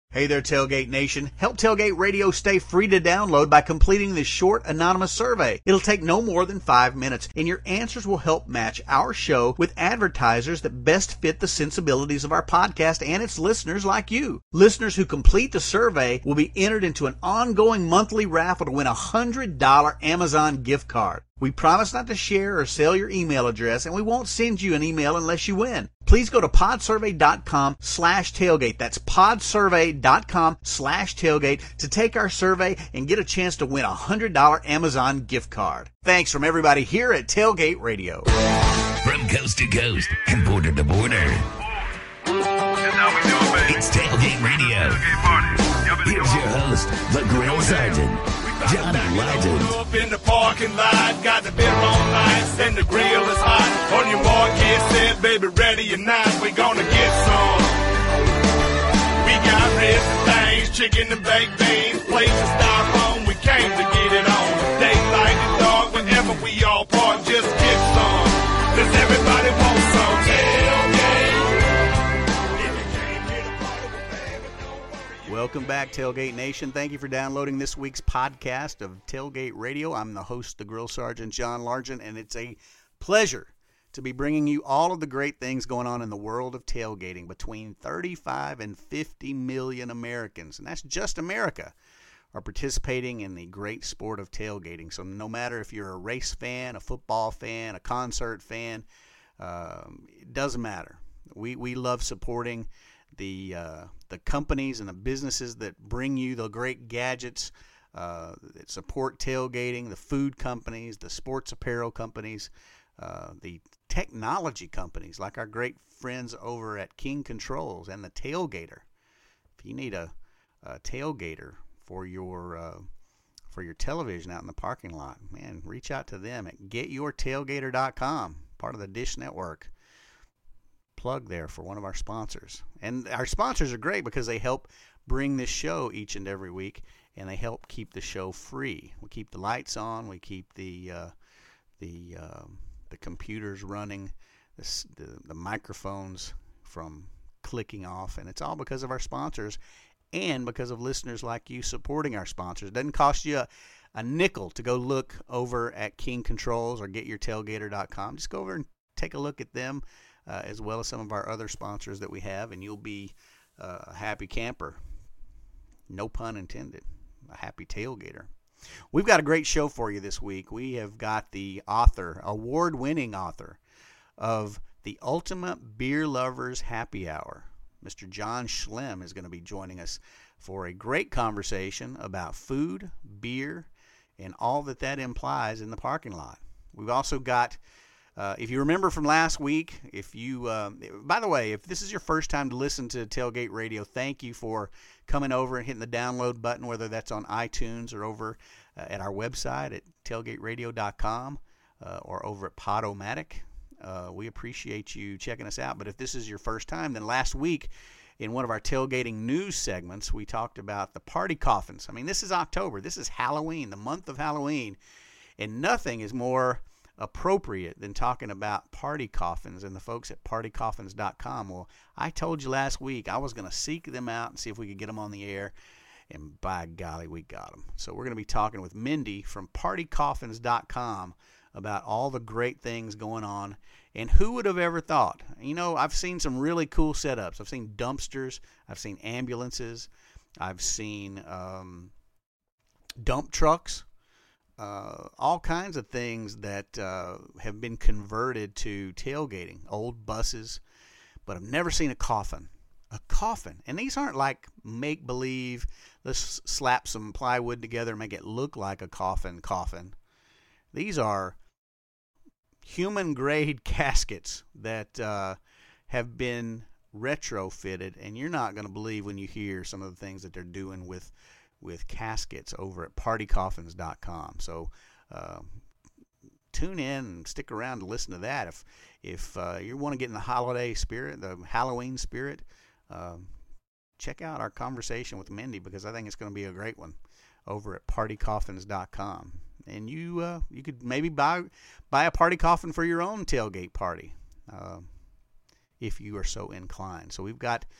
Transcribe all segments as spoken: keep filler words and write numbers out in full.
Hey there, Tailgate Nation. Help Tailgate Radio stay free to download by completing this short, anonymous survey. It'll take no more than five minutes, and your answers will help match our show with advertisers that best fit the sensibilities of our podcast and its listeners like you. Listeners who complete the survey will be entered into an ongoing monthly raffle to win a one hundred dollars Amazon gift card. We promise not to share or sell your email address, and we won't send you an email unless you win. Please go to podsurvey.com slash tailgate. That's podsurvey.com slash tailgate to take our survey and get a chance to win a one hundred dollars Amazon gift card. Thanks from everybody here at Tailgate Radio. From coast to coast and border to border, it's Tailgate Radio. Here's your host, the Grill Sergeant, Johnny Legend. Up in the parking lot, got the beer on ice, and the grill is hot. On your mark, get set, baby, ready or not, we gonna get some. We got ribs and things, chicken and baked beans, plates and styrofoam. We came to get it on. Daylight and dark, whenever we all park, just get some. Cause everybody wants some tailgate. If you can't get a part of the bag, don't worry. Welcome back, Tailgate Nation. Thank you for downloading this week's podcast of Tailgate Radio. I'm the host, the Grill Sergeant, John Largent, and it's a pleasure to be bringing you all of the great things going on in the world of tailgating. Between thirty-five and fifty million Americans, and that's just America, are participating in the great sport of tailgating. So no matter if you're a race fan, a football fan, a concert fan, um, it doesn't matter. We we love supporting the uh, the companies and the businesses that bring you the great gadgets uh, that support tailgating, the food companies, the sports apparel companies, uh, the technology companies like our great friends over at King Controls and the Tailgater. If you need a, a tailgater for your uh, for your television out in the parking lot, man, reach out to them at get your tailgater dot com, part of the Dish Network. Plug there for one of our sponsors. And our sponsors are great because they help bring this show each and every week, and they help keep the show free. We keep the lights on, we keep the uh, the uh, the computers running, the, the the microphones from clicking off, and it's all because of our sponsors and because of listeners like you supporting our sponsors. It doesn't cost you a, a nickel to go look over at King Controls or get your tailgater dot com. Just go over and take a look at them, uh, as well as some of our other sponsors that we have, and you'll be uh, a happy camper. No pun intended. A happy tailgater. We've got a great show for you this week. We have got the author, award-winning author of The Ultimate Beer Lovers Happy Hour. Mister John Schlemm is going to be joining us for a great conversation about food, beer, and all that that implies in the parking lot. We've also got, uh, if you remember from last week, if you, uh, by the way, if this is your first time to listen to Tailgate Radio, thank you for coming over and hitting the download button, whether that's on iTunes or over uh, at our website at tailgate radio dot com uh, or over at Podomatic. Uh, we appreciate you checking us out. But if this is your first time, then last week in one of our tailgating news segments, we talked about the party coffins. I mean, this is October. This is Halloween, the month of Halloween. And nothing is more appropriate than talking about party coffins and the folks at party coffins dot com. Well, I told you last week I was going to seek them out and see if we could get them on the air, and by golly, we got them. So we're going to be talking with Mindy from party coffins dot com about all the great things going on. And who would have ever thought? You know, I've seen some really cool setups. I've seen dumpsters. I've seen ambulances. I've seen um, dump trucks. Uh, all kinds of things that uh, have been converted to tailgating, old buses, but I've never seen a coffin. A coffin. And these aren't like make-believe, let's slap some plywood together and make it look like a coffin coffin. These are human-grade caskets that uh, have been retrofitted, and you're not going to believe when you hear some of the things that they're doing with with caskets over at party coffins dot com. So uh, tune in and stick around to listen to that. If if uh, you want to get in the holiday spirit, the Halloween spirit, uh, check out our conversation with Mindy, because I think it's going to be a great one over at party coffins dot com. And you uh, you could maybe buy buy a party coffin for your own tailgate party uh, if you are so inclined. So we've got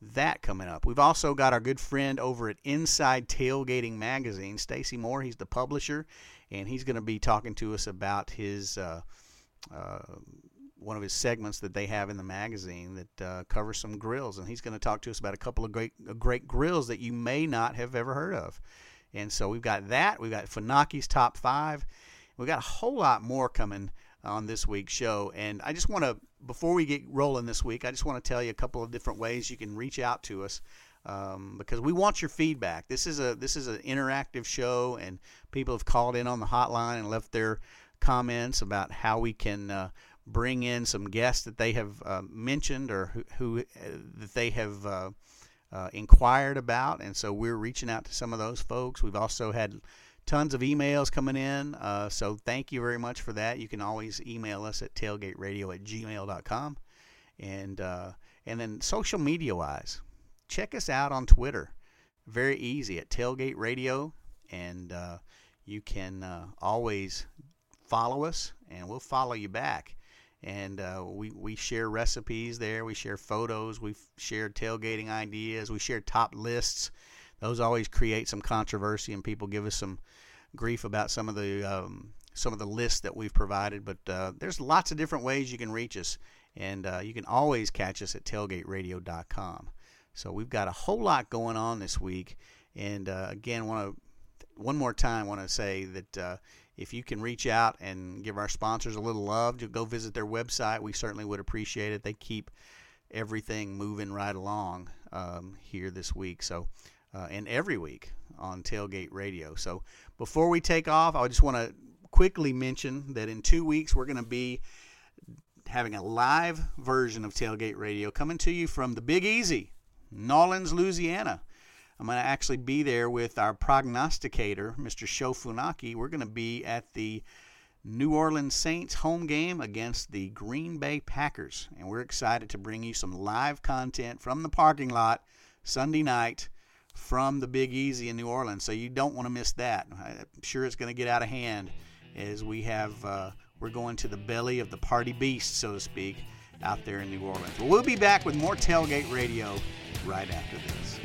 that coming up. We've also got our good friend over at Inside Tailgating Magazine, Stacy Moore. He's the publisher, and he's going to be talking to us about his uh, uh, one of his segments that they have in the magazine that uh, covers some grills, and he's going to talk to us about a couple of great great grills that you may not have ever heard of. And so we've got that. We've got Funaki's Top five. We've got a whole lot more coming on this week's show. And I just want to, before we get rolling this week, I just want to tell you a couple of different ways you can reach out to us, um, because we want your feedback. This is a this is an interactive show, and people have called in on the hotline and left their comments about how we can uh, bring in some guests that they have uh, mentioned or who, who uh, that they have uh, uh, inquired about. And so we're reaching out to some of those folks. We've also had tons of emails coming in, uh, so thank you very much for that. You can always email us at tailgateradio at gmail dot com. And, uh, and then social media-wise, check us out on Twitter. Very easy, at Tailgate Radio. And uh, you can uh, always follow us, and we'll follow you back. And uh, we, we share recipes there. We share photos. We've shared tailgating ideas. We share top lists. Those always create some controversy, and people give us some grief about some of the um, some of the lists that we've provided. But uh, there's lots of different ways you can reach us, and uh, you can always catch us at tailgate radio dot com. So we've got a whole lot going on this week, and uh, again, want to one more time want to say that uh, if you can reach out and give our sponsors a little love, to go visit their website, we certainly would appreciate it. They keep everything moving right along um, here this week. So. Uh, and every week on Tailgate Radio. So before we take off, I just want to quickly mention that in two weeks we're going to be having a live version of Tailgate Radio coming to you from the Big Easy, Nolens, Louisiana. I'm going to actually be there with our prognosticator, Mister Sho Funaki. We're going to be at the New Orleans Saints home game against the Green Bay Packers, and we're excited to bring you some live content from the parking lot Sunday night from the Big Easy in New Orleans, so you don't want to miss that. I'm sure it's going to get out of hand as we have uh, we're going to the belly of the party beast, so to speak, out there in New Orleans. Well, we'll be back with more Tailgate Radio right after this.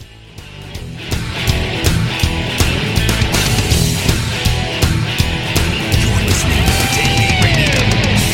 You're listening to Tailgate Radio.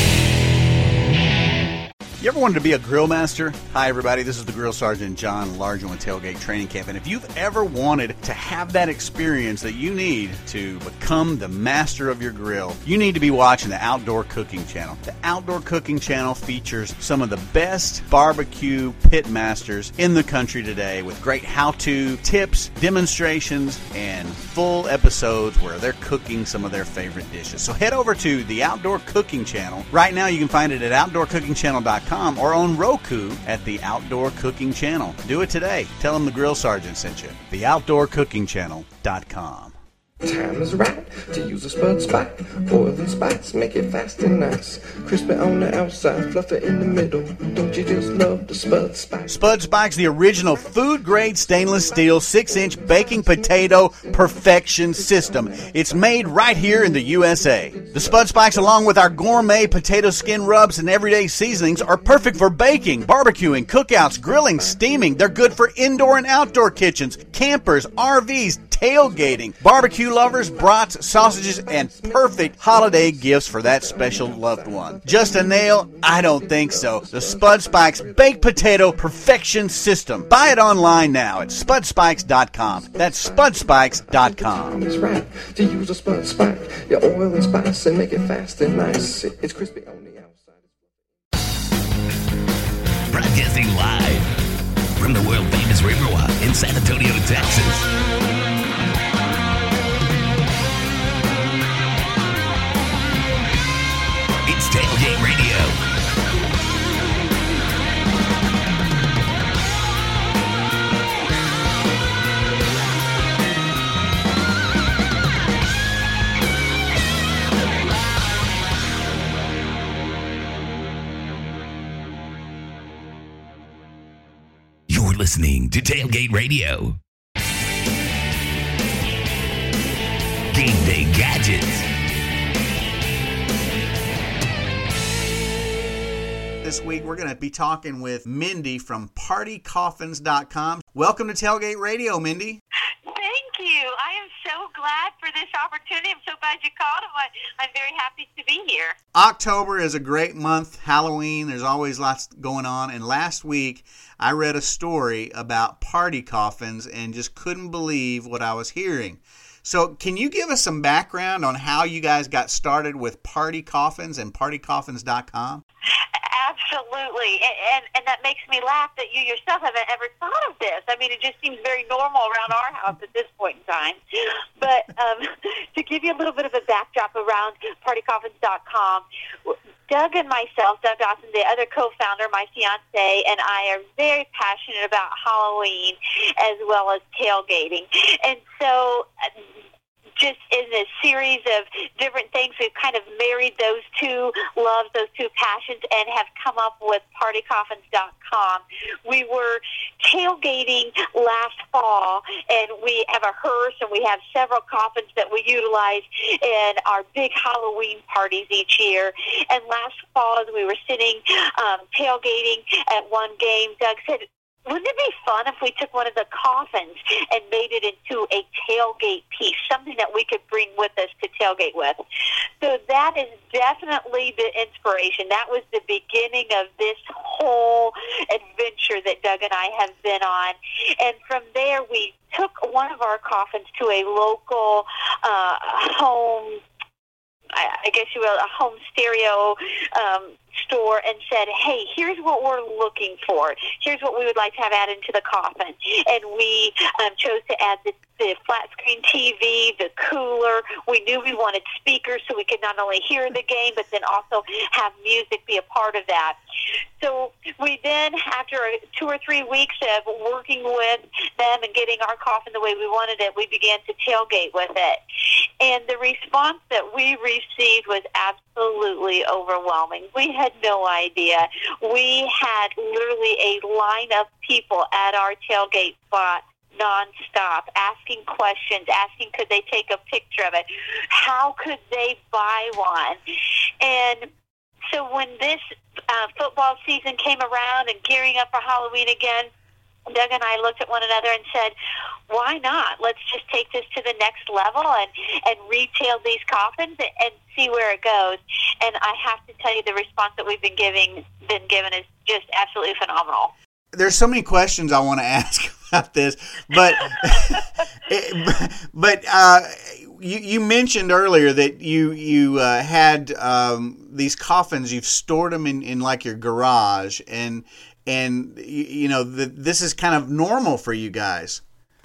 You ever wanted to be a grill master? Hi, everybody. This is the Grill Sergeant John Largent with Tailgate Training Camp. And if you've ever wanted to have that experience that you need to become the master of your grill, you need to be watching the Outdoor Cooking Channel. The Outdoor Cooking Channel features some of the best barbecue pit masters in the country today, with great how-to tips, demonstrations, and full episodes where they're cooking some of their favorite dishes. So head over to the Outdoor Cooking Channel. Right now you can find it at outdoor cooking channel dot com. Or on Roku at the Outdoor Cooking Channel. Do it today. Tell them the Grill Sergeant sent you. the outdoor cooking channel dot com. Time is right to use a Spud Spike. Oil and spice, make it fast and nice. Crispy on the outside, fluffy in the middle. Don't you just love the Spud Spike? Spud Spike's the original food-grade stainless steel six inch baking potato perfection system. It's made right here in the U S A. The Spud Spikes, along with our gourmet potato skin rubs and everyday seasonings, are perfect for baking, barbecuing, cookouts, grilling, steaming. They're good for indoor and outdoor kitchens, campers, R Vs, tailgating, barbecue lovers, brats, sausages, and perfect holiday gifts for that special loved one. Just a nail? I don't think so. The Spud Spikes Baked Potato Perfection System. Buy it online now at spud spikes dot com. That's spud spikes dot com. It's right to use a Spud Spike. Your oil and spice and make it fast and nice. It's crispy on the outside. Broadcasting live from the world-famous Riverwalk in San Antonio, Texas. It's Tailgate Radio. You're listening to Tailgate Radio. Game Day Gadgets. this week. We're going to be talking with Mindy from party coffins dot com. Welcome to Tailgate Radio, Mindy. Thank you. I am so glad for this opportunity. I'm so glad you called. I'm, I'm very happy to be here. October is a great month. Halloween, there's always lots going on. And last week, I read a story about party coffins and just couldn't believe what I was hearing. So can you give us some background on how you guys got started with Party Coffins and party coffins dot com? Absolutely. And, and and that makes me laugh that you yourself haven't ever thought of this. I mean, it just seems very normal around our house at this point in time. But um, to give you a little bit of a backdrop around party coffins dot com, Doug and myself, Doug Dawson, the other co-founder, my fiance, and I are very passionate about Halloween as well as tailgating. And so just in a series of different things, we've kind of married those two loves, those two passions, and have come up with party coffins dot com. We were tailgating last fall, and we have a hearse, and we have several coffins that we utilize in our big Halloween parties each year. And last fall, as we were sitting um, tailgating at one game, Doug said, wouldn't it be fun if we took one of the coffins and made it into a tailgate piece, something that we could bring with us to tailgate with? So that is definitely the inspiration. That was the beginning of this whole adventure that Doug and I have been on. And from there, we took one of our coffins to a local uh, home, I guess you will, a home stereo um, store, and said, hey, here's what we're looking for. Here's what we would like to have added to the coffin. And we um, chose to add the, the flat screen T V, the cooler. We knew we wanted speakers so we could not only hear the game, but then also have music be a part of that. So we then, after two or three weeks of working with them and getting our coffin the way we wanted it, we began to tailgate with it. And the response that we received was absolutely overwhelming. We had no idea. We had literally a line of people at our tailgate spot nonstop, asking questions, asking could they take a picture of it, how could they buy one. And so when this uh, football season came around and gearing up for Halloween again, Doug and I looked at one another and said, why not? Let's just take this to the next level and, and retail these coffins and, and see where it goes. And I have to tell you, the response that we've been giving, been given is just absolutely phenomenal. There's so many questions I want to ask about this, but it, but uh, you, you mentioned earlier that you you uh, had um, these coffins. You've stored them in, in like your garage, and and you, you know the, this is kind of normal for you guys.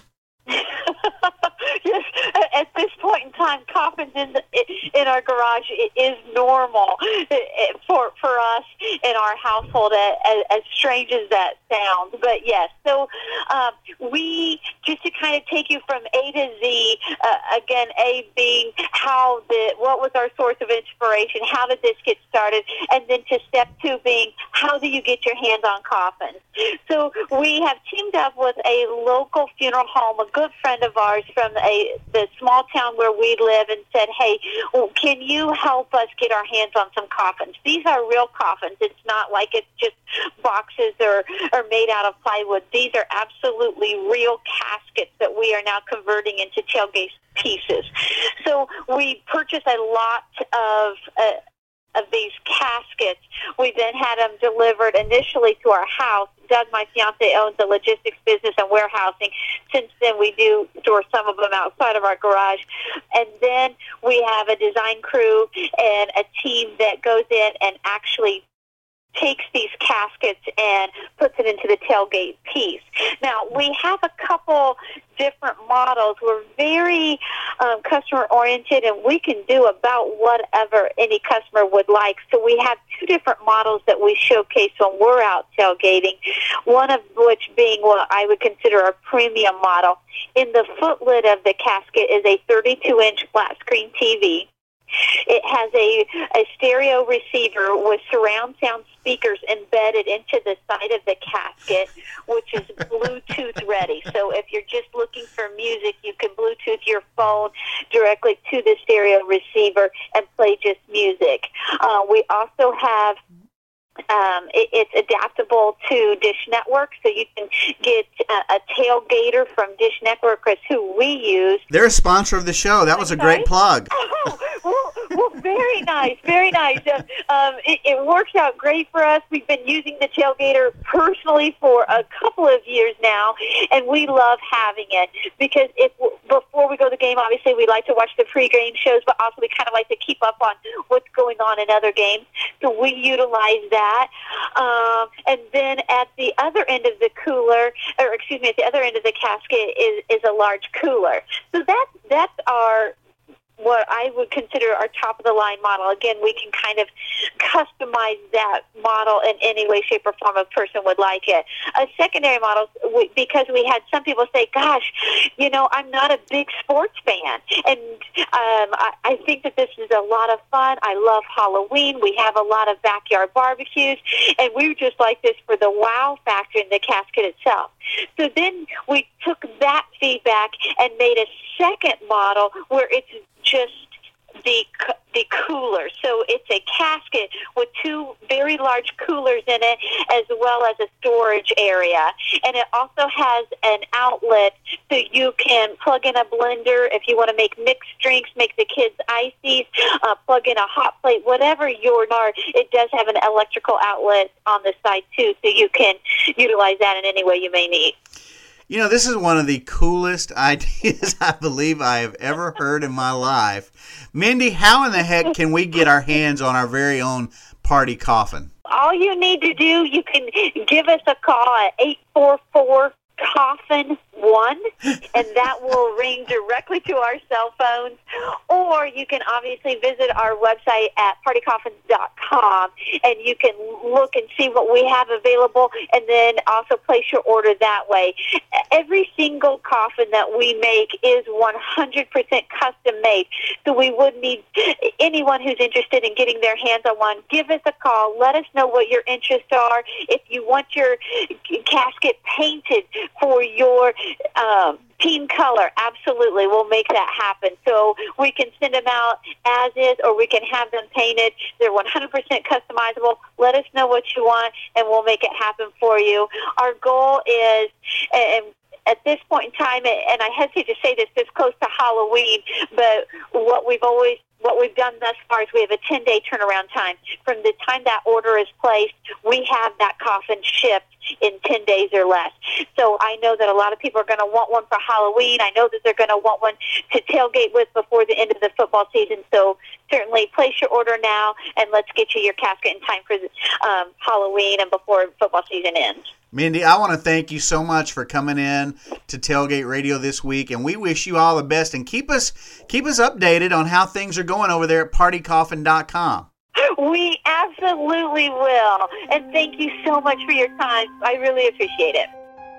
Yes, at this point in time, coffins in the, in our garage is normal for for us in our household. As, as strange as that sounds, but yes. So um, we just to kind of take you from A to Z. Uh, again, A being how the what was our source of inspiration? How did this get started? And then to step two being how do you get your hands on coffins? So we have teamed up with a local funeral home, a good friend of ours from a the small town where we live, and said, hey, well, can you help us get our hands on some coffins? These are real coffins. It's not like it's just boxes or, or made out of plywood. These are absolutely real caskets that we are now converting into tailgate pieces. So we purchased a lot of uh, of these caskets. We then had them delivered initially to our house. Doug, my fiance, owns a logistics business and warehousing. Since then, we do store some of them outside of our garage. And then we have a design crew and a team that goes in and actually takes these caskets and puts it into the tailgate piece. Now, we have a couple different models. We're very um, customer-oriented, and we can do about whatever any customer would like. So we have two different models that we showcase when we're out tailgating, one of which being what I would consider a premium model. In the footlet of the casket is a thirty-two inch flat-screen T V. It has a, a stereo receiver with surround sound speakers embedded into the side of the casket, which is Bluetooth ready. So if you're just looking for music, you can Bluetooth your phone directly to the stereo receiver and play just music. Uh, we also have Um, it, it's adaptable to Dish Network, so you can get a, a tailgater from Dish Network, is who we use. They're a sponsor of the show. That was a great plug. Oh, well, well, very nice, very nice. Uh, um, it, it works out great for us. We've been using the tailgater personally for a couple of years now, and we love having it because if before we go to the game, obviously we like to watch the pregame shows, but also we kind of like to keep up on what's going on in other games. So we utilize that. Um, and then at the other end of the cooler, or excuse me, at the other end of the casket is, is a large cooler. So that, that's our, what I would consider our top-of-the-line model. Again, we can kind of customize that model in any way, shape, or form a person would like it. A secondary model, we, because we had some people say, gosh, you know, I'm not a big sports fan. And um, I, I think that this is a lot of fun. I love Halloween. We have a lot of backyard barbecues. And we just like this for the wow factor in the casket itself. So then we took that feedback and made a second model where it's just the the cooler. So it's a casket with two very large coolers in it, as well as a storage area. And it also has an outlet so you can plug in a blender if you want to make mixed drinks, make the kids ices, uh, plug in a hot plate, whatever your are. It does have an electrical outlet on the side too, so you can utilize that in any way you may need. You know, this is one of the coolest ideas I believe I have ever heard in my life. Mindy, how in the heck can we get our hands on our very own party coffin? All you need to do, you can give us a call at eight four four, coffin one, and that will ring directly to our cell phones. Or you can obviously visit our website at party coffins dot com, and you can look and see what we have available, and then also place your order that way. Every single coffin that we make is one hundred percent custom made, so we would need anyone who's interested in getting their hands on one, give us a call. Let us know what your interests are. If you want your casket painted for your um, team color, absolutely, we'll make that happen. So we can send them out as is, or we can have them painted. They're one hundred percent customizable. Let us know what you want, and we'll make it happen for you. Our goal is, and at this point in time, and I hesitate to say this this close to Halloween, but what we've always What we've done thus far is we have a ten-day turnaround time. From the time that order is placed, we have that coffin shipped in ten days or less. So I know that a lot of people are going to want one for Halloween. I know that they're going to want one to tailgate with before the end of the football season. So certainly place your order now, and let's get you your casket in time for um, Halloween and before football season ends. Mindy, I want to thank you so much for coming in to Tailgate Radio this week, and we wish you all the best. And keep us keep us updated on how things are going over there at party coffin dot com. We absolutely will. And thank you so much for your time. I really appreciate it.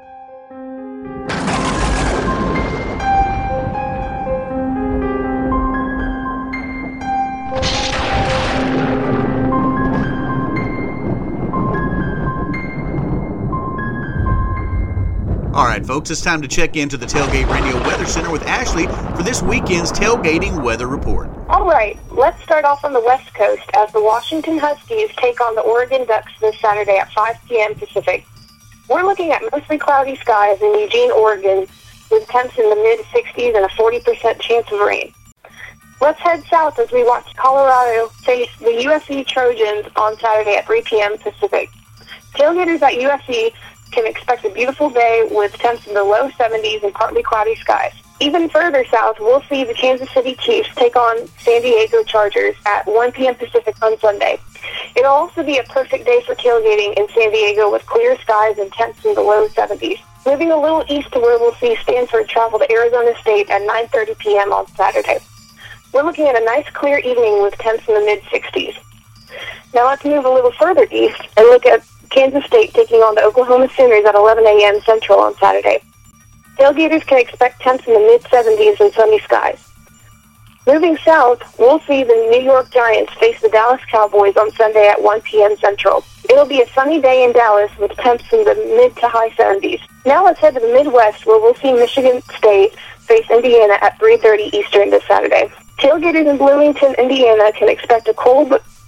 All right, folks, it's time to check into the Tailgate Radio Weather Center with Ashley for this weekend's tailgating weather report. All right, let's start off on the West Coast as the Washington Huskies take on the Oregon Ducks this Saturday at five p.m. Pacific. We're looking at mostly cloudy skies in Eugene, Oregon, with temps in the mid-sixties and a forty percent chance of rain. Let's head south as we watch Colorado face the U S C Trojans on Saturday at three p.m. Pacific. Tailgaters at U S C can expect a beautiful day with temps in the low seventies and partly cloudy skies. Even further south, we'll see the Kansas City Chiefs take on San Diego Chargers at one p.m. Pacific on Sunday. It'll also be a perfect day for tailgating in San Diego with clear skies and temps in the low seventies. Moving a little east to where we'll see Stanford travel to Arizona State at nine thirty p.m. on Saturday. We're looking at a nice clear evening with temps in the mid-sixties. Now let's move a little further east and look at Kansas State taking on the Oklahoma Sooners at eleven a.m. Central on Saturday. Tailgaters can expect temps in the mid-seventies and sunny skies. Moving south, we'll see the New York Giants face the Dallas Cowboys on Sunday at one p.m. Central. It'll be a sunny day in Dallas with temps in the mid to high seventies. Now let's head to the Midwest where we'll see Michigan State face Indiana at three thirty Eastern this Saturday. Tailgaters in Bloomington, Indiana can expect a cold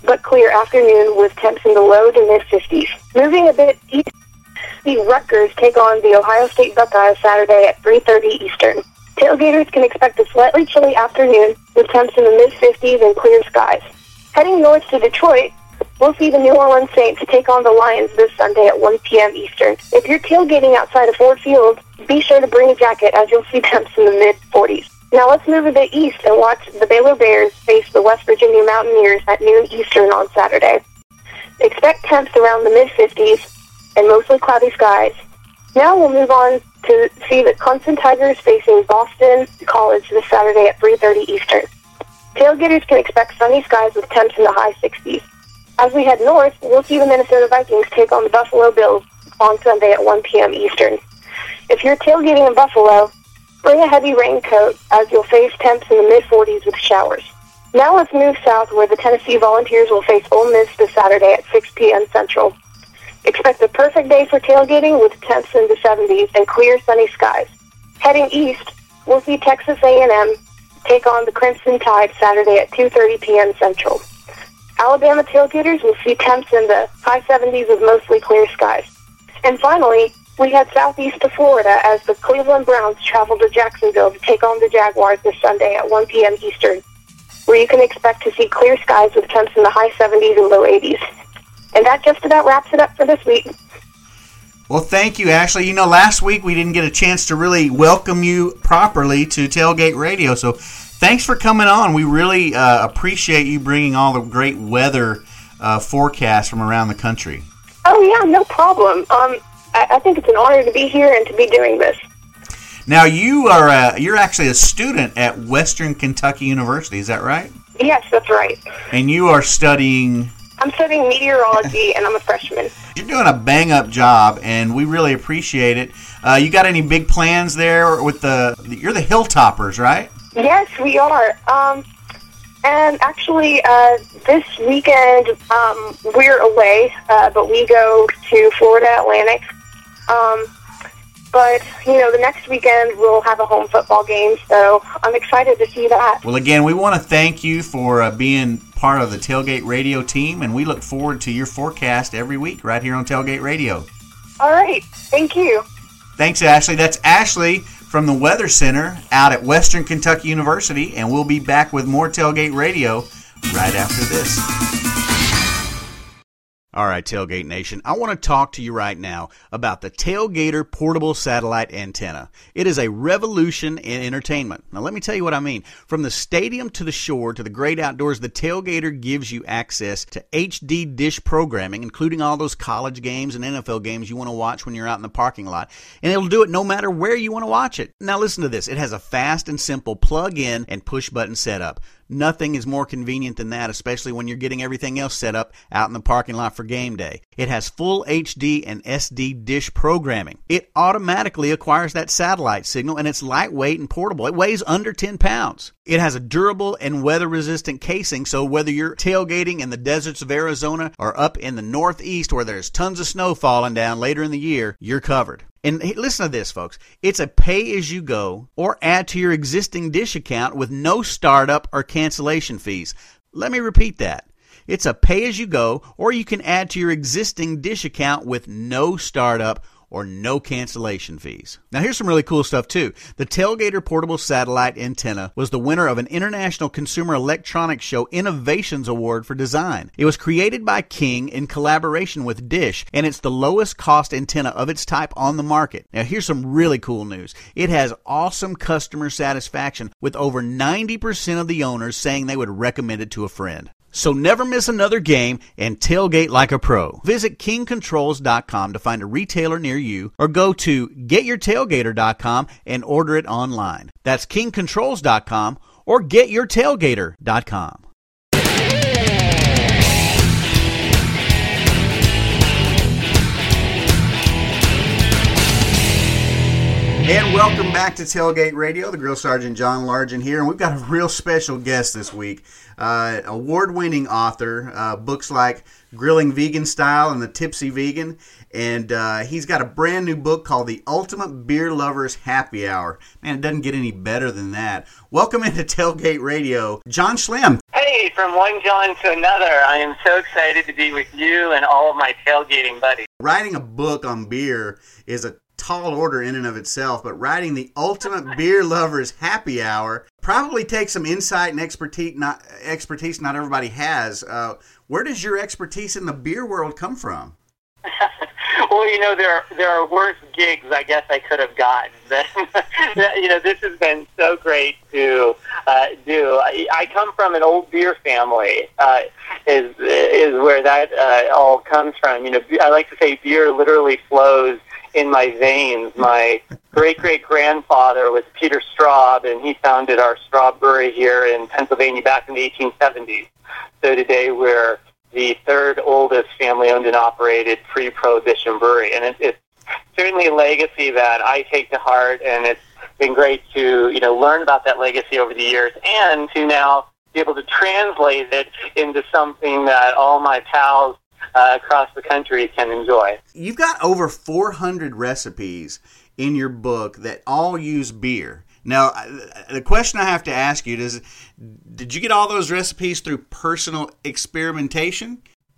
but clear afternoon with temps in the low to mid-fifties. Moving a bit east, the Rutgers take on the Ohio State Buckeyes Saturday at three thirty Eastern. Tailgaters can expect a slightly chilly afternoon with temps in the mid-fifties and clear skies. Heading north to Detroit, we'll see the New Orleans Saints take on the Lions this Sunday at one p.m. Eastern. If you're tailgating outside of Ford Field, be sure to bring a jacket as you'll see temps in the mid-forties. Now let's move a bit east and watch the Baylor Bears face the West Virginia Mountaineers at noon Eastern on Saturday. Expect temps around the mid-fifties and mostly cloudy skies. Now we'll move on to see the Clemson Tigers facing Boston College this Saturday at three thirty Eastern. Tailgaters can expect sunny skies with temps in the high sixties. As we head north, we'll see the Minnesota Vikings take on the Buffalo Bills on Sunday at one p.m. Eastern. If you're tailgating in Buffalo, bring a heavy raincoat as you'll face temps in the mid-forties with showers. Now let's move south where the Tennessee Volunteers will face Ole Miss this Saturday at six p.m. Central. Expect a perfect day for tailgating with temps in the seventies and clear sunny skies. Heading east, we'll see Texas A and M take on the Crimson Tide Saturday at two thirty p.m. Central. Alabama tailgaters will see temps in the high seventies with mostly clear skies. And finally, we head southeast to Florida as the Cleveland Browns travel to Jacksonville to take on the Jaguars this Sunday at one p.m. Eastern, where you can expect to see clear skies with temps in the high seventies and low eighties. And that just about wraps it up for this week. Well, thank you, Ashley. You know, last week we didn't get a chance to really welcome you properly to Tailgate Radio, so thanks for coming on. We really uh, appreciate you bringing all the great weather uh, forecasts from around the country. Oh, yeah, no problem. Um, I, I think it's an honor to be here and to be doing this. Now, you are a, you're actually a student at Western Kentucky University, is that right? Yes, that's right. And you are studying... I'm studying meteorology, and I'm a freshman. You're doing a bang-up job, and we really appreciate it. Uh, you got any big plans there with the... You're the Hilltoppers, right? Yes, we are. Um, and actually, uh, this weekend, um, we're away, uh, but we go to Florida Atlantic. Um, but, you know, the next weekend we'll have a home football game, so I'm excited to see that. Well, again, we want to thank you for uh, being part of the Tailgate Radio team, and we look forward to your forecast every week right here on Tailgate Radio. All right. Thank you. Thanks, Ashley. That's Ashley from the Weather Center out at Western Kentucky University, and we'll be back with more Tailgate Radio right after this. All right, Tailgate Nation, I want to talk to you right now about the Tailgater Portable Satellite Antenna. It is a revolution in entertainment. Now, let me tell you what I mean. From the stadium to the shore to the great outdoors, the Tailgater gives you access to H D dish programming, including all those college games and N F L games you want to watch when you're out in the parking lot. And it'll do it no matter where you want to watch it. Now, listen to this. It has a fast and simple plug-in and push-button setup. Nothing is more convenient than that, especially when you're getting everything else set up out in the parking lot for game day. It has full H D and S D dish programming. It automatically acquires that satellite signal, and it's lightweight and portable. It weighs under ten pounds. It has a durable and weather-resistant casing, so whether you're tailgating in the deserts of Arizona or up in the Northeast where there's tons of snow falling down later in the year, you're covered. And hey, listen to this, folks. It's a pay-as-you-go or add to your existing dish account with no startup or cancellation fees. Let me repeat that. It's a pay-as-you-go, or you can add to your existing dish account with no startup or no cancellation fees. Now, here's some really cool stuff, too. The Tailgater Portable Satellite Antenna was the winner of an International Consumer Electronics Show Innovations Award for Design. It was created by King in collaboration with Dish, and it's the lowest cost antenna of its type on the market. Now, here's some really cool news. It has awesome customer satisfaction, with over ninety percent of the owners saying they would recommend it to a friend. So never miss another game and tailgate like a pro. Visit king controls dot com to find a retailer near you, or go to get your tailgater dot com and order it online. That's king controls dot com or get your tailgater dot com. And welcome back to Tailgate Radio. The Grill Sergeant John Largent here, and we've got a real special guest this week. Uh, award-winning author, uh, books like Grilling Vegan Style and The Tipsy Vegan, and uh, he's got a brand new book called The Ultimate Beer Lover's Happy Hour. Man, it doesn't get any better than that. Welcome into Tailgate Radio, John Schlemm. Hey, Hey, from one John to another, I am so excited to be with you and all of my tailgating buddies. Writing a book on beer is a tall order in and of itself, but writing the ultimate beer lovers happy hour probably takes some insight and expertise not expertise not everybody has. Uh, where does your expertise in the beer world come from? Well, you know, there are, there are worse gigs I guess I could have gotten. You know, this has been so great to uh, do. I, I come from an old beer family, uh, is is where that uh, all comes from. You know, I like to say beer literally flows in my veins. My great-great-grandfather was Peter Straub, and he founded our Straub Brewery here in Pennsylvania back in the eighteen seventies. So today we're the third oldest family-owned and operated pre-Prohibition brewery. And it, it's certainly a legacy that I take to heart, and it's been great to, you know, learn about that legacy over the years and to now be able to translate it into something that all my pals uh, across the country can enjoy. You've got over four hundred recipes in your book that all use beer. Now, the question I have to ask you is, did you get all those recipes through personal experimentation?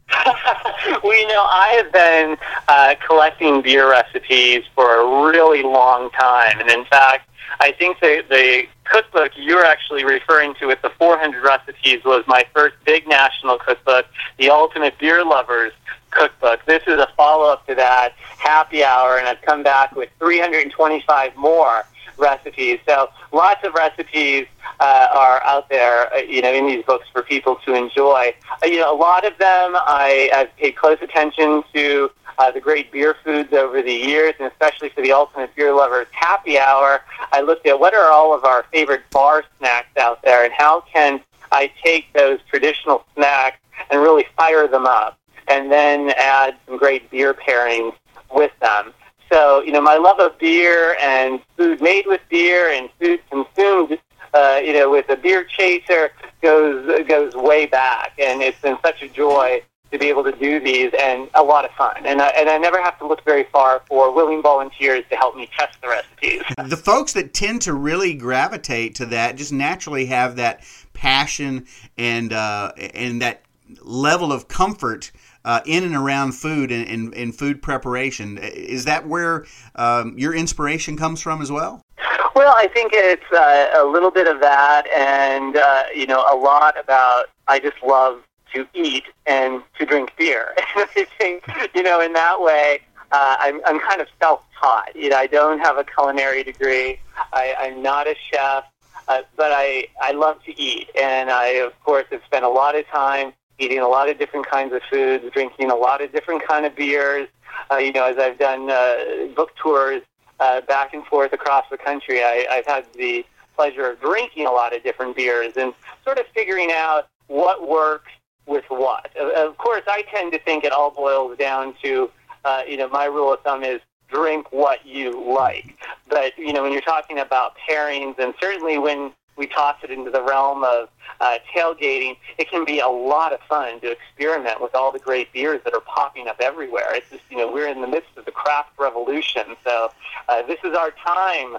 Well, you know, I have been uh, collecting beer recipes for a really long time. And in fact, I think the, the cookbook you're actually referring to with the four hundred recipes was my first big national cookbook, the Ultimate Beer Lovers Cookbook. This is a follow-up to that happy hour, and I've come back with three hundred twenty-five more recipes. So lots of recipes uh, are out there, uh, you know, in these books for people to enjoy. Uh, you know, a lot of them I, I've paid close attention to uh, the great beer foods over the years, and especially for the Ultimate Beer Lovers Happy Hour, I looked at what are all of our favorite bar snacks out there, and how can I take those traditional snacks and really fire them up, and then add some great beer pairings with them. So, you know, my love of beer and food made with beer and food consumed, uh, you know, with a beer chaser goes goes way back. And it's been such a joy to be able to do these, and a lot of fun. And I, and I never have to look very far for willing volunteers to help me test the recipes. The folks that tend to really gravitate to that just naturally have that passion and uh, and that level of comfort Uh, in and around food and, and, and food preparation. Is that where um, your inspiration comes from as well? Well, I think it's uh, a little bit of that, and, uh, you know, a lot about I just love to eat and to drink beer. And I think, you know, in that way, uh, I'm, I'm kind of self-taught. You know, I don't have a culinary degree. I, I'm not a chef, uh, but I, I love to eat. And I, of course, have spent a lot of time eating a lot of different kinds of foods, drinking a lot of different kind of beers. Uh, you know, as I've done uh, book tours uh, back and forth across the country, I, I've had the pleasure of drinking a lot of different beers and sort of figuring out what works with what. Of course, I tend to think it all boils down to, uh, you know, my rule of thumb is drink what you like. But, you know, when you're talking about pairings, and certainly when we toss it into the realm of uh, tailgating, it can be a lot of fun to experiment with all the great beers that are popping up everywhere. It's just, you know, we're in the midst of the craft revolution, so uh, this is our time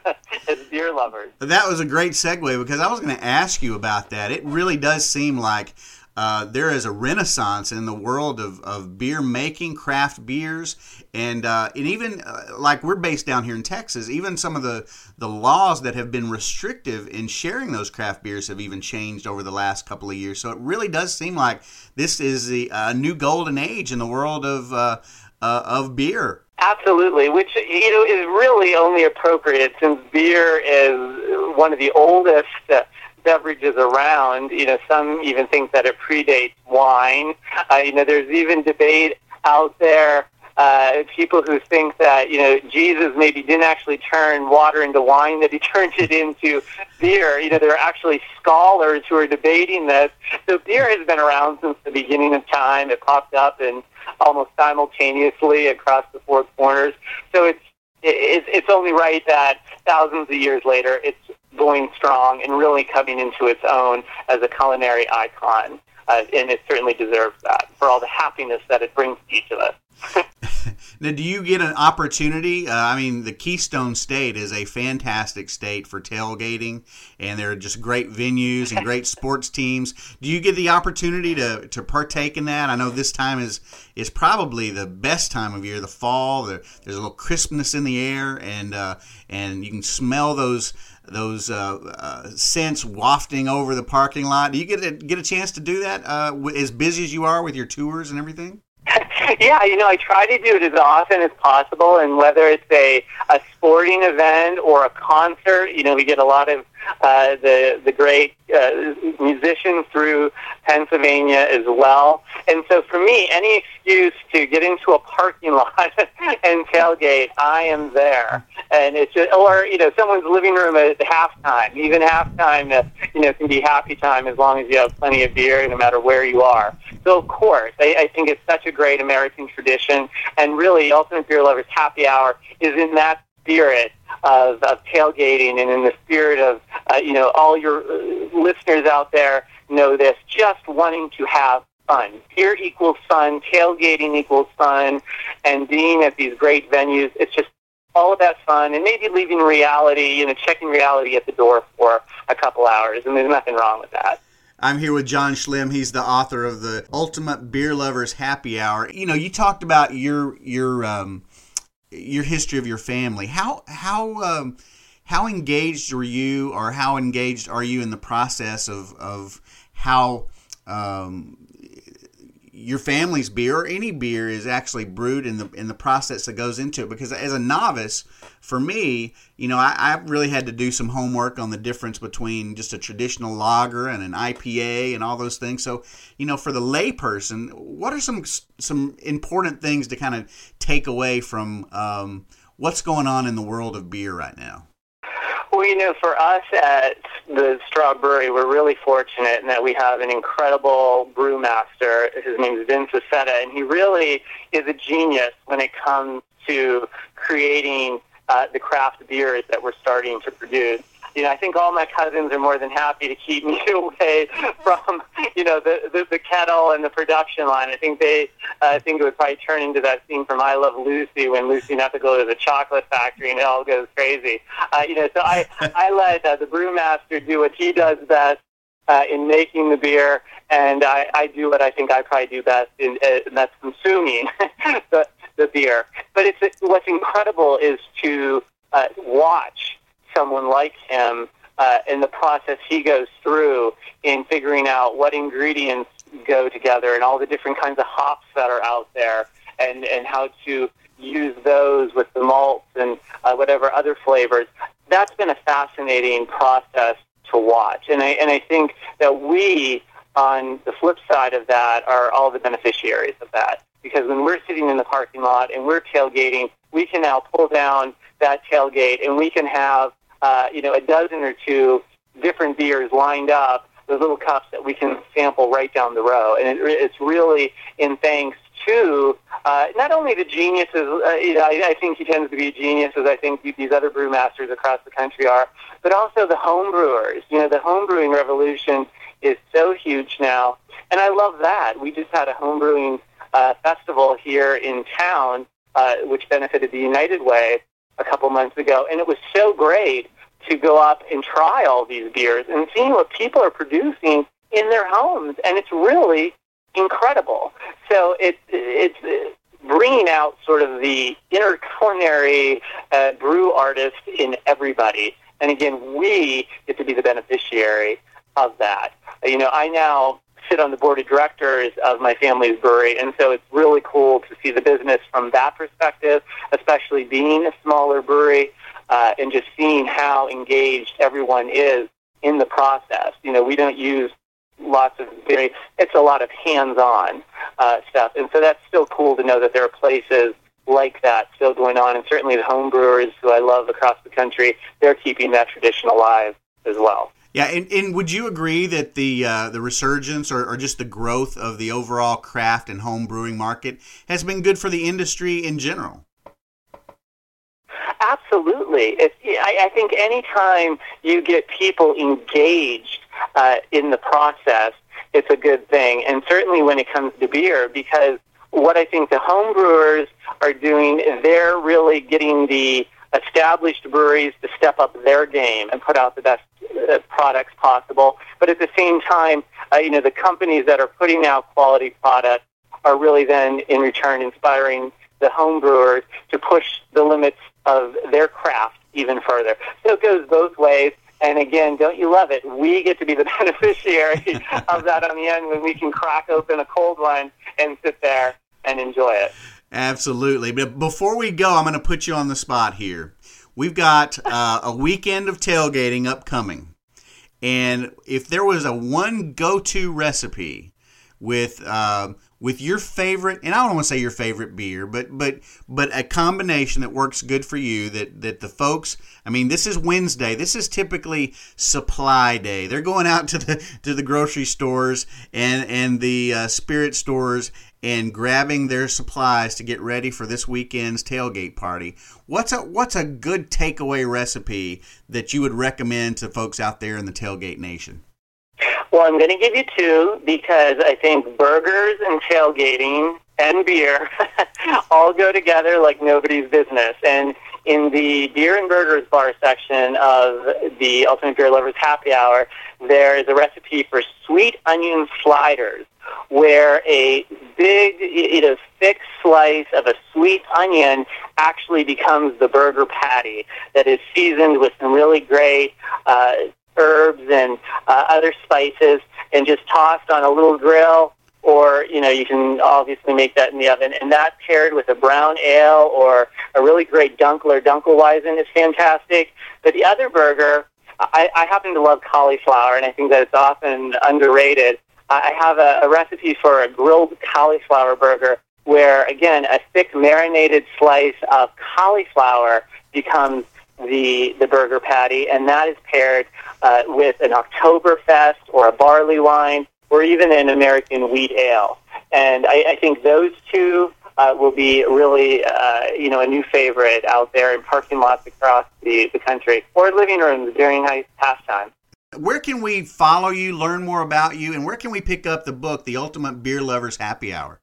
as beer lovers. That was a great segue, because I was going to ask you about that. It really does seem like Uh, there is a renaissance in the world of, of beer making, craft beers, and uh, and even uh, like we're based down here in Texas, even some of the, the laws that have been restrictive in sharing those craft beers have even changed over the last couple of years. So it really does seem like this is the uh, new golden age in the world of uh, uh, of beer. Absolutely, which, you know, is really only appropriate since beer is one of the oldest uh, beverages around. You know, some even think that it predates wine. Uh, you know, there's even debate out there, uh, people who think that, you know, Jesus maybe didn't actually turn water into wine, that he turned it into beer. You know, there are actually scholars who are debating this. So beer has been around since the beginning of time. It popped up and almost simultaneously across the four corners. So it's it, it's only right that thousands of years later, it's going strong and really coming into its own as a culinary icon. Uh, and it certainly deserves that for all the happiness that it brings to each of us. Now, do you get an opportunity? Uh, I mean, the Keystone State is a fantastic state for tailgating, and there are just great venues and great sports teams. Do you get the opportunity to, to partake in that? I know this time is is probably the best time of year, the fall. There, there's a little crispness in the air, and uh, and you can smell those those uh, uh, scents wafting over the parking lot. Do you get a, get a chance to do that uh, as busy as you are with your tours and everything? Yeah, you know, I try to do it as often as possible, and whether it's a, a sporting event or a concert, you know, we get a lot of uh, the the great uh, musicians through Pennsylvania as well. And so for me, any excuse to get into a parking lot and tailgate, I am there. And it's just, or, you know, someone's living room at halftime. Even halftime, uh, you know, can be happy time as long as you have plenty of beer, no matter where you are. So, of course, I, I think it's such a great American tradition. And really, Ultimate Beer Lovers Happy Hour is in that spirit of, of tailgating, and in the spirit of, uh, you know, all your uh, listeners out there know this, just wanting to have fun. Beer equals fun, tailgating equals fun, and being at these great venues, it's just all about fun, and maybe leaving reality, you know, checking reality at the door for a couple hours, and there's nothing wrong with that. I'm here with John Schlimm. He's the author of the Ultimate Beer Lovers Happy Hour. You know, you talked about your your um, your history of your family. How how um, how engaged were you, or how engaged are you in the process of of how um, your family's beer, or any beer, is actually brewed in the in the process that goes into it? Because as a novice, for me, you know, I, I really had to do some homework on the difference between just a traditional lager and an I P A and all those things. So, you know, for the layperson, what are some some important things to kind of take away from um, what's going on in the world of beer right now? Well, you know, for us at the Straw Brewery, we're really fortunate in that we have an incredible brewmaster. His name is Vince Aceta, and he really is a genius when it comes to creating uh, the craft beers that we're starting to produce. You know, I think all my cousins are more than happy to keep me away from, you know, the, the, the kettle and the production line. I think they, uh, I think it would probably turn into that scene from I Love Lucy when Lucy had to go to the chocolate factory and it all goes crazy. Uh, you know, so I, I let uh, the brewmaster do what he does best uh, in making the beer, and I, I do what I think I probably do best, in, uh, and that's consuming the, the beer. But it's what's incredible is to uh, watch someone like him uh, in the process he goes through in figuring out what ingredients go together and all the different kinds of hops that are out there, and, and how to use those with the malts and uh, whatever other flavors. That's been a fascinating process to watch. And I, and I think that we, on the flip side of that, are all the beneficiaries of that. Because when we're sitting in the parking lot and we're tailgating, we can now pull down that tailgate and we can have Uh, you know, a dozen or two different beers lined up, the little cups that we can sample right down the row. And it, it's really in thanks to uh, not only the geniuses, uh, you know, I, I think he tends to be a genius, as I think these other brewmasters across the country are, but also the home brewers. You know, the home brewing revolution is so huge now, and I love that. We just had a home brewing uh, festival here in town, uh, which benefited the United Way a couple months ago, and it was so great to go up and try all these beers and seeing what people are producing in their homes, and it's really incredible. So it, it's bringing out sort of the inner culinary uh, brew artist in everybody, and again, we get to be the beneficiary of that. You know, I now sit on the board of directors of my family's brewery, and so it's really cool to see the business from that perspective, especially being a smaller brewery, uh, and just seeing how engaged everyone is in the process. You know, we don't use lots of very, it's a lot of hands-on uh, stuff, and so that's still cool to know that there are places like that still going on, and certainly the home brewers who I love across the country, they're keeping that tradition alive as well. Yeah, and, and would you agree that the uh, the resurgence or, or just the growth of the overall craft and home brewing market has been good for the industry in general? Absolutely. It's, I, I think anytime you get people engaged uh, in the process, it's a good thing. And certainly when it comes to beer, because what I think the home brewers are doing, they're really getting the established breweries to step up their game and put out the best uh, products possible. But at the same time, uh, you know, the companies that are putting out quality products are really then, in return, inspiring the home brewers to push the limits of their craft even further. So it goes both ways. And again, don't you love it? We get to be the beneficiary of that on the end when we can crack open a cold one and sit there and enjoy it. Absolutely. But before we go, I'm going to put you on the spot here. We've got uh, a weekend of tailgating upcoming. And if there was a one go-to recipe with uh, with your favorite, and I don't want to say your favorite beer, but but but a combination that works good for you, that, that the folks, I mean, this is Wednesday. This is typically supply day. They're going out to the to the grocery stores and, and the uh, spirit stores and grabbing their supplies to get ready for this weekend's tailgate party. What's a what's a good takeaway recipe that you would recommend to folks out there in the Tailgate Nation? Well, I'm going to give you two because I think burgers and tailgating and beer all go together like nobody's business. And in the beer and burgers bar section of the Ultimate Beer Lovers Happy Hour, there is a recipe for sweet onion sliders, where a big, you know, thick slice of a sweet onion actually becomes the burger patty that is seasoned with some really great uh, herbs and uh, other spices and just tossed on a little grill, or, you know, you can obviously make that in the oven. And that paired with a brown ale or a really great Dunkel or Dunkelweizen is fantastic. But the other burger, I, I happen to love cauliflower, and I think that it's often underrated. I have a, a recipe for a grilled cauliflower burger where, again, a thick marinated slice of cauliflower becomes the the burger patty, and that is paired uh, with an Oktoberfest or a barley wine or even an American wheat ale. And I, I think those two uh, will be really, uh, you know, a new favorite out there in parking lots across the, the country or living rooms during nice pastime. Where can we follow you, learn more about you, and where can we pick up the book, The Ultimate Beer Lovers Happy Hour?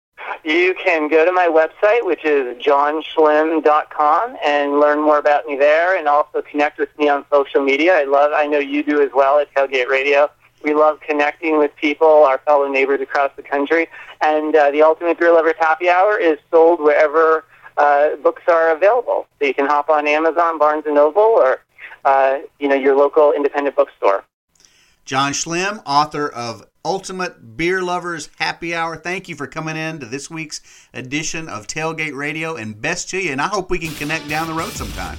You can go to my website, which is john schlim dot com, and learn more about me there, and also connect with me on social media. I love, I know you do as well at Tailgate Radio. We love connecting with people, our fellow neighbors across the country. And uh, the Ultimate Beer Lovers Happy Hour is sold wherever uh, books are available. So you can hop on Amazon, Barnes and Noble, or uh, you know, your local independent bookstore. John Schlim, author of Ultimate Beer Lovers Happy Hour. Thank you for coming in to this week's edition of Tailgate Radio, and best to you. And I hope we can connect down the road sometime.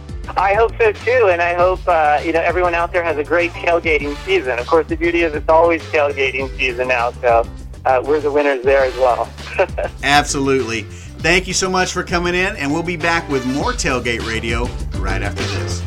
I hope so too, and I hope uh, you know everyone out there has a great tailgating season. Of course, the beauty is it's always tailgating season now, so uh, we're the winners there as well. Absolutely. Thank you so much for coming in, and we'll be back with more Tailgate Radio right after this.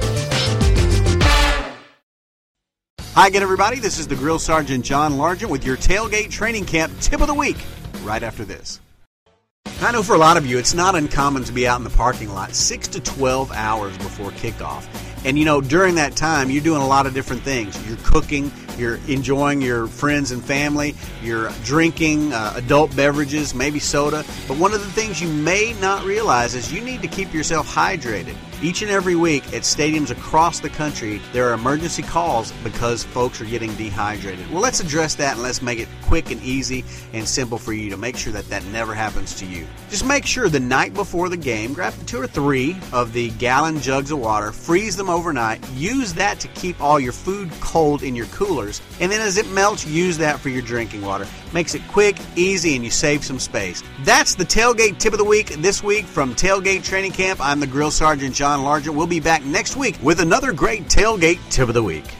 Hi again, everybody. This is the Grill Sergeant John Largent with your Tailgate Training Camp Tip of the Week right after this. I know for a lot of you, it's not uncommon to be out in the parking lot six to twelve hours before kickoff. And, you know, during that time, you're doing a lot of different things. You're cooking, you're enjoying your friends and family, you're drinking uh, adult beverages, maybe soda. But one of the things you may not realize is you need to keep yourself hydrated. Each and every week at stadiums across the country, there are emergency calls because folks are getting dehydrated. Well, let's address that, and let's make it quick and easy and simple for you to make sure that that never happens to you. Just make sure the night before the game, grab two or three of the gallon jugs of water, freeze them overnight, use that to keep all your food cold in your coolers, and then as it melts, use that for your drinking water. Makes it quick, easy, and you save some space. That's the Tailgate Tip of the Week this week from Tailgate Training Camp. I'm the Grill Sergeant John Largent. We'll be back next week with another great Tailgate Tip of the Week.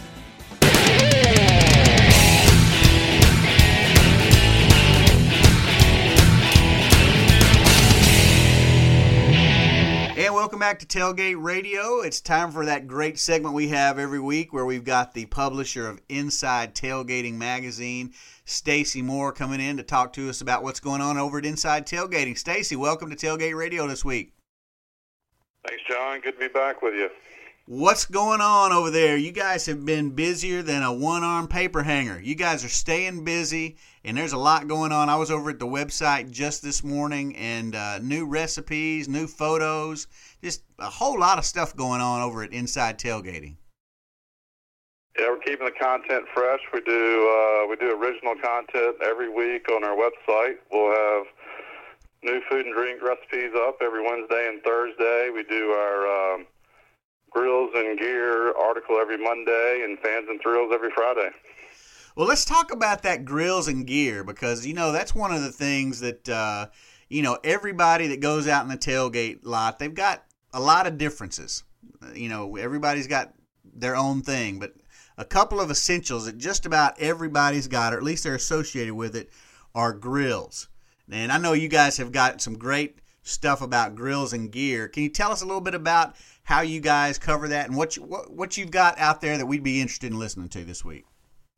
And welcome back to Tailgate Radio. It's time for that great segment we have every week where we've got the publisher of Inside Tailgating Magazine, Stacy Moore, coming in to talk to us about what's going on over at Inside Tailgating. Stacy, welcome to Tailgate Radio this week. Thanks, John. Good to be back with you. What's going on over there? You guys have been busier than a one-armed paper hanger. You guys are staying busy, and there's a lot going on. I was over at the website just this morning, and uh, new recipes, new photos, just a whole lot of stuff going on over at Inside Tailgating. Yeah, we're keeping the content fresh. We do uh, we do original content every week on our website. We'll have new food and drink recipes up every Wednesday and Thursday. We do our um, Grills and Gear article every Monday, and Fans and Thrills every Friday. Well, let's talk about that Grills and Gear, because, you know, that's one of the things that, uh, you know, everybody that goes out in the tailgate lot, they've got a lot of differences. You know, everybody's got their own thing, but a couple of essentials that just about everybody's got, or at least they're associated with it, are grills. And I know you guys have got some great stuff about Grills and Gear. Can you tell us a little bit about how you guys cover that and what you, what, what you've got out there that we'd be interested in listening to this week?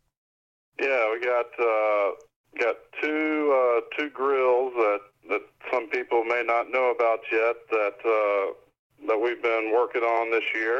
Yeah, we got uh, got two uh, two grills that, that some people may not know about yet that uh, that we've been working on this year.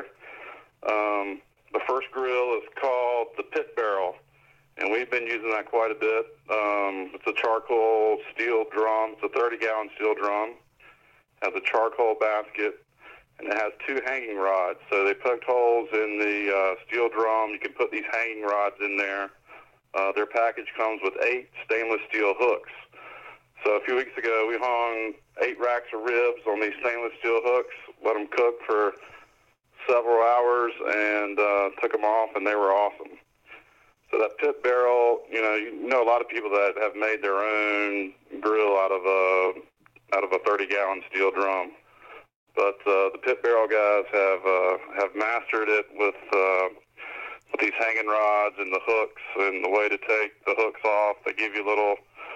Um, the first grill is called the Pit Barrel, and we've been using that quite a bit. Um, it's a charcoal steel drum. It's a thirty-gallon steel drum. Has a charcoal basket, and it has two hanging rods. So they poked holes in the uh, steel drum. You can put these hanging rods in there. Uh, their package comes with eight stainless steel hooks. So a few weeks ago, we hung eight racks of ribs on these stainless steel hooks, let them cook for several hours, and uh, took them off, and they were awesome. So that Pit Barrel, you know, you know a lot of people that have made their own grill out of a out of a thirty-gallon steel drum. But uh, the Pit Barrel guys have uh, have mastered it with, uh, with these hanging rods and the hooks and the way to take the hooks off. They give you a little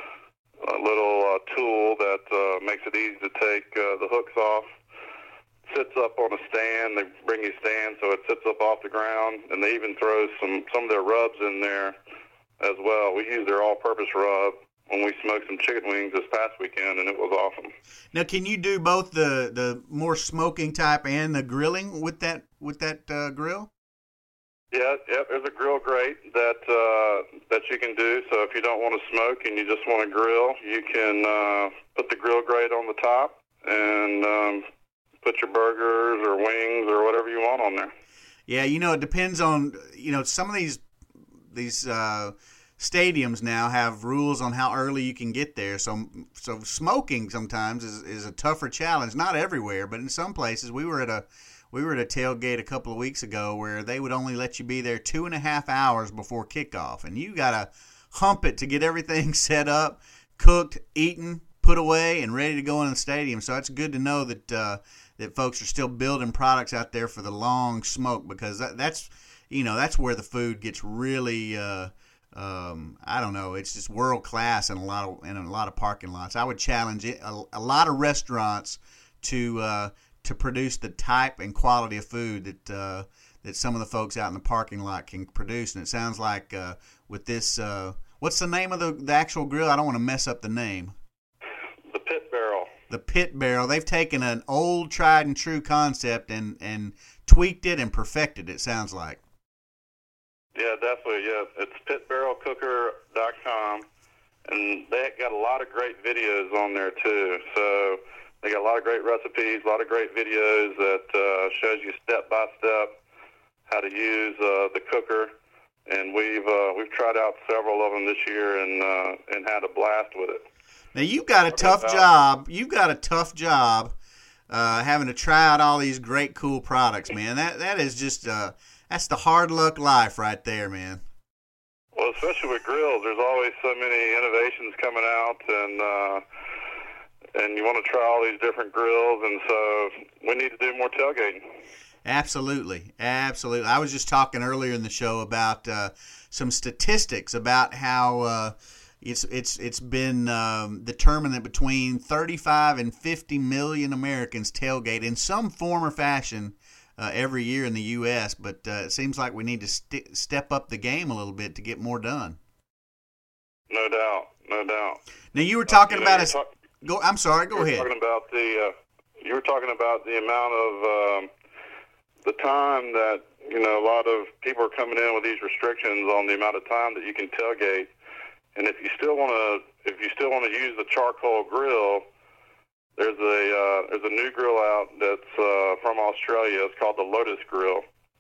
a little uh, tool that uh, makes it easy to take uh, the hooks off. Sits up on a stand. They bring you a stand so it sits up off the ground, and they even throw some some of their rubs in there as well. We use their all-purpose rub when we smoked some chicken wings this past weekend, and it was awesome. Now, can you do both the, the more smoking type and the grilling with that with that uh, grill? Yeah, yeah. There's a grill grate that uh, that you can do. So if you don't want to smoke and you just want to grill, you can uh, put the grill grate on the top and um, put your burgers or wings or whatever you want on there. Yeah, you know, it depends on, you know, some of these these uh, stadiums now have rules on how early you can get there. So so smoking sometimes is, is a tougher challenge. Not everywhere, but in some places. We were at a we were at a tailgate a couple of weeks ago where they would only let you be there two and a half hours before kickoff, and you gotta hump it to get everything set up, cooked, eaten, put away, and ready to go in the stadium. So it's good to know that uh, that folks are still building products out there for the long smoke, because that, that's you know that's where the food gets really uh, um, I don't know, it's just world class in a lot of in a lot of parking lots. I would challenge it, a, a lot of restaurants to uh, to produce the type and quality of food that uh, that some of the folks out in the parking lot can produce. And it sounds like uh, with this, uh, what's the name of the, the actual grill? I don't want to mess up the name. The Pit Barrel. The Pit Barrel. They've taken an old, tried and true concept and, and tweaked it and perfected it, sounds like. Yeah, definitely. Yeah, it's pit barrel cooker dot com, and they got a lot of great videos on there too. So they got a lot of great recipes, a lot of great videos that uh, shows you step by step how to use uh, the cooker. And we've uh, we've tried out several of them this year and uh, and had a blast with it. Now you've got a tough job. You've got a tough job uh, having to try out all these great, cool products, man. That that is just uh, that's the hard luck life right there, man. Well, especially with grills, there's always so many innovations coming out, and uh, and you want to try all these different grills, and so we need to do more tailgating. Absolutely, absolutely. I was just talking earlier in the show about uh, some statistics about how uh, it's it's it's been um, determined that between thirty-five and fifty million Americans tailgate in some form or fashion uh, every year in the U S But uh, it seems like we need to st- step up the game a little bit to get more done. No doubt, no doubt. Now you were talking uh, you about know, a, talk- go. I'm sorry. Go you were ahead. Talking about the uh, you were talking about the amount of um, the time that, you know, a lot of people are coming in with these restrictions on the amount of time that you can tailgate. And if you still want to, if you still want to use the charcoal grill, there's a uh, there's a new grill out that's uh, from Australia. It's called the Lotus Grill,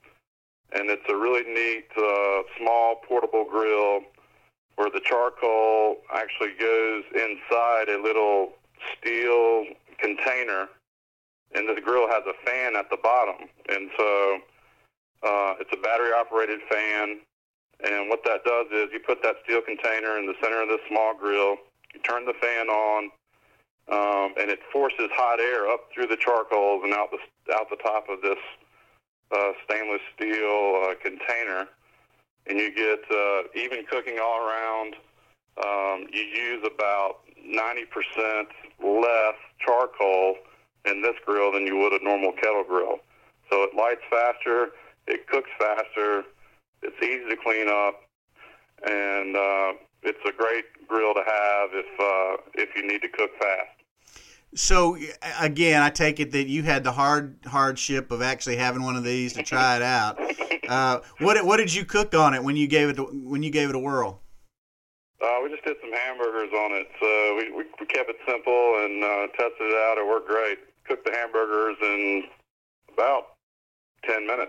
and it's a really neat, uh, small, portable grill where the charcoal actually goes inside a little steel container, and the grill has a fan at the bottom. And so uh, it's a battery-operated fan, and what that does is you put that steel container in the center of this small grill, you turn the fan on, um, and it forces hot air up through the charcoals and out the, out the top of this uh, stainless steel uh, container. And you get uh, even cooking all around. Um, you use about ninety percent less charcoal in this grill than you would a normal kettle grill. So it lights faster, it cooks faster, it's easy to clean up, and uh, it's a great grill to have if uh, if you need to cook fast. So, again, I take it that you had the hard hardship of actually having one of these to try it out. Uh, what what did you cook on it when you gave it when you gave it a whirl? Uh, we just did some hamburgers on it. So we, we, we kept it simple and uh, tested it out. It worked great. Cooked the hamburgers in about ten minutes.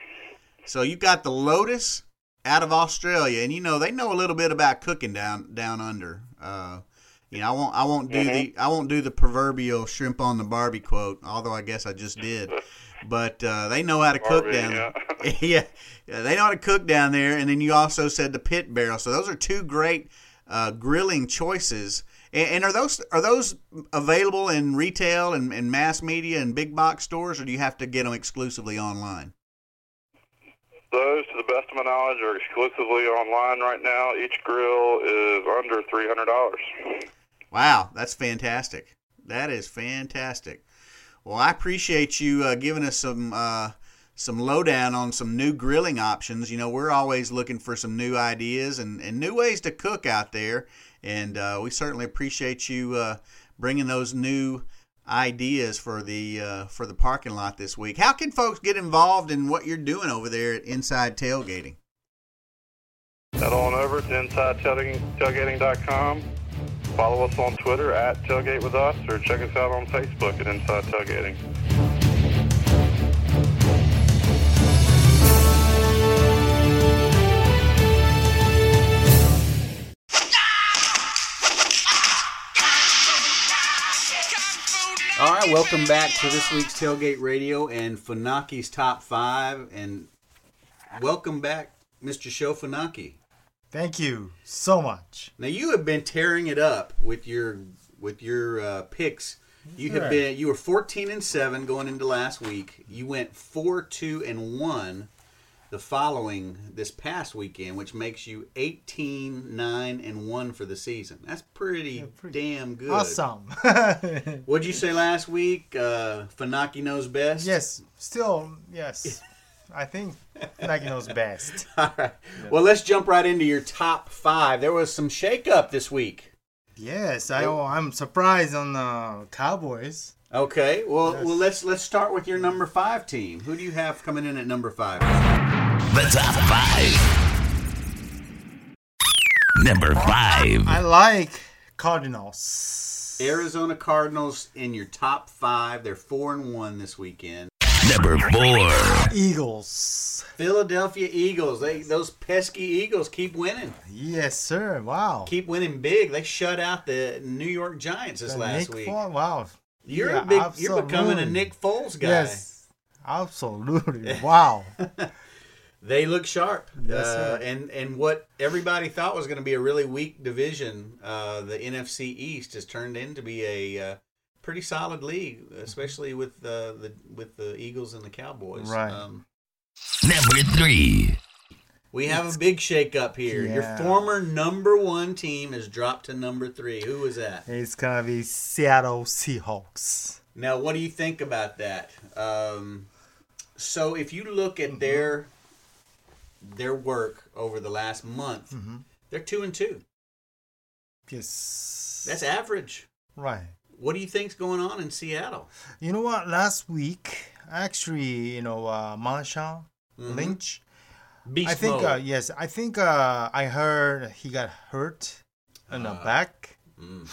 So you got the Lotus out of Australia, and you know they know a little bit about cooking down down under. Uh, you know, I won't I won't do mm-hmm. the I won't do the proverbial shrimp on the Barbie quote, although I guess I just did. But uh, they know how to cook Barbie, down yeah. there. yeah, yeah, they know how to cook down there. And then you also said the pit barrel. So those are two great uh, grilling choices. And, and are those are those available in retail and, and mass media and big box stores, or do you have to get them exclusively online? Those, to the best of my knowledge, are exclusively online right now. Each grill is under three hundred dollars. Wow, that's fantastic. That is fantastic. Well, I appreciate you uh, giving us some uh, some lowdown on some new grilling options. You know, we're always looking for some new ideas and, and new ways to cook out there, and uh, we certainly appreciate you uh, bringing those new ideas for the uh, for the parking lot this week. How can folks get involved in what you're doing over there at Inside Tailgating? Head on over to inside tailgating dot com. Follow us on Twitter at Tailgate With Us, or check us out on Facebook at Inside Tailgating. All right, welcome back to this week's Tailgate Radio and Funaki's Top five. And welcome back, Mister Sho Funaki. Thank you so much. Now you have been tearing it up with your with your uh, picks. You have Right. been you were fourteen and seven going into last week. You went four two and one the following this past weekend, which makes you eighteen nine and one for the season. That's pretty, pretty damn good. Awesome. What'd you say last week? Uh, Funaki knows best. Yes, still yes. I think Funaki knows best. All right. Well, let's jump right into your top five. There was some shakeup this week. Yes, I oh, I'm surprised on the Cowboys. Okay. Well, Yes. well, let's let's start with your number five team. Who do you have coming in at number five? The top five. Number five. I like Cardinals. Arizona Cardinals in your top five. They're four and one this weekend. Number four. Eagles. Philadelphia Eagles. They those pesky Eagles keep winning. Yes, sir. Wow. Keep winning big. They shut out the New York Giants this The last Nick week. Foles, wow. You're Yeah, a big. You're becoming a absolutely. Nick Foles guy. Yes, absolutely. Wow. They look sharp. Yes, uh, sir. and and what everybody thought was going to be a really weak division, uh, the N F C East has turned into be a uh, pretty solid league, especially with uh, the with the Eagles and the Cowboys. Right. Um, Number three. we have a big shakeup here. Your Yeah. former number one team has dropped to number three. Who was that? It's gonna be Seattle Seahawks. Now, what do you think about that? Um, so, if you look at their their work over the last month, Mhm. they're two and two. Yes. That's average. right. What do you think's going on in Seattle? You know what? Last week, actually, you know, uh, Marshawn Mhm. Lynch. Beast I think, mode. uh, yes, I think uh, I heard he got hurt in the Ah. back. Mm.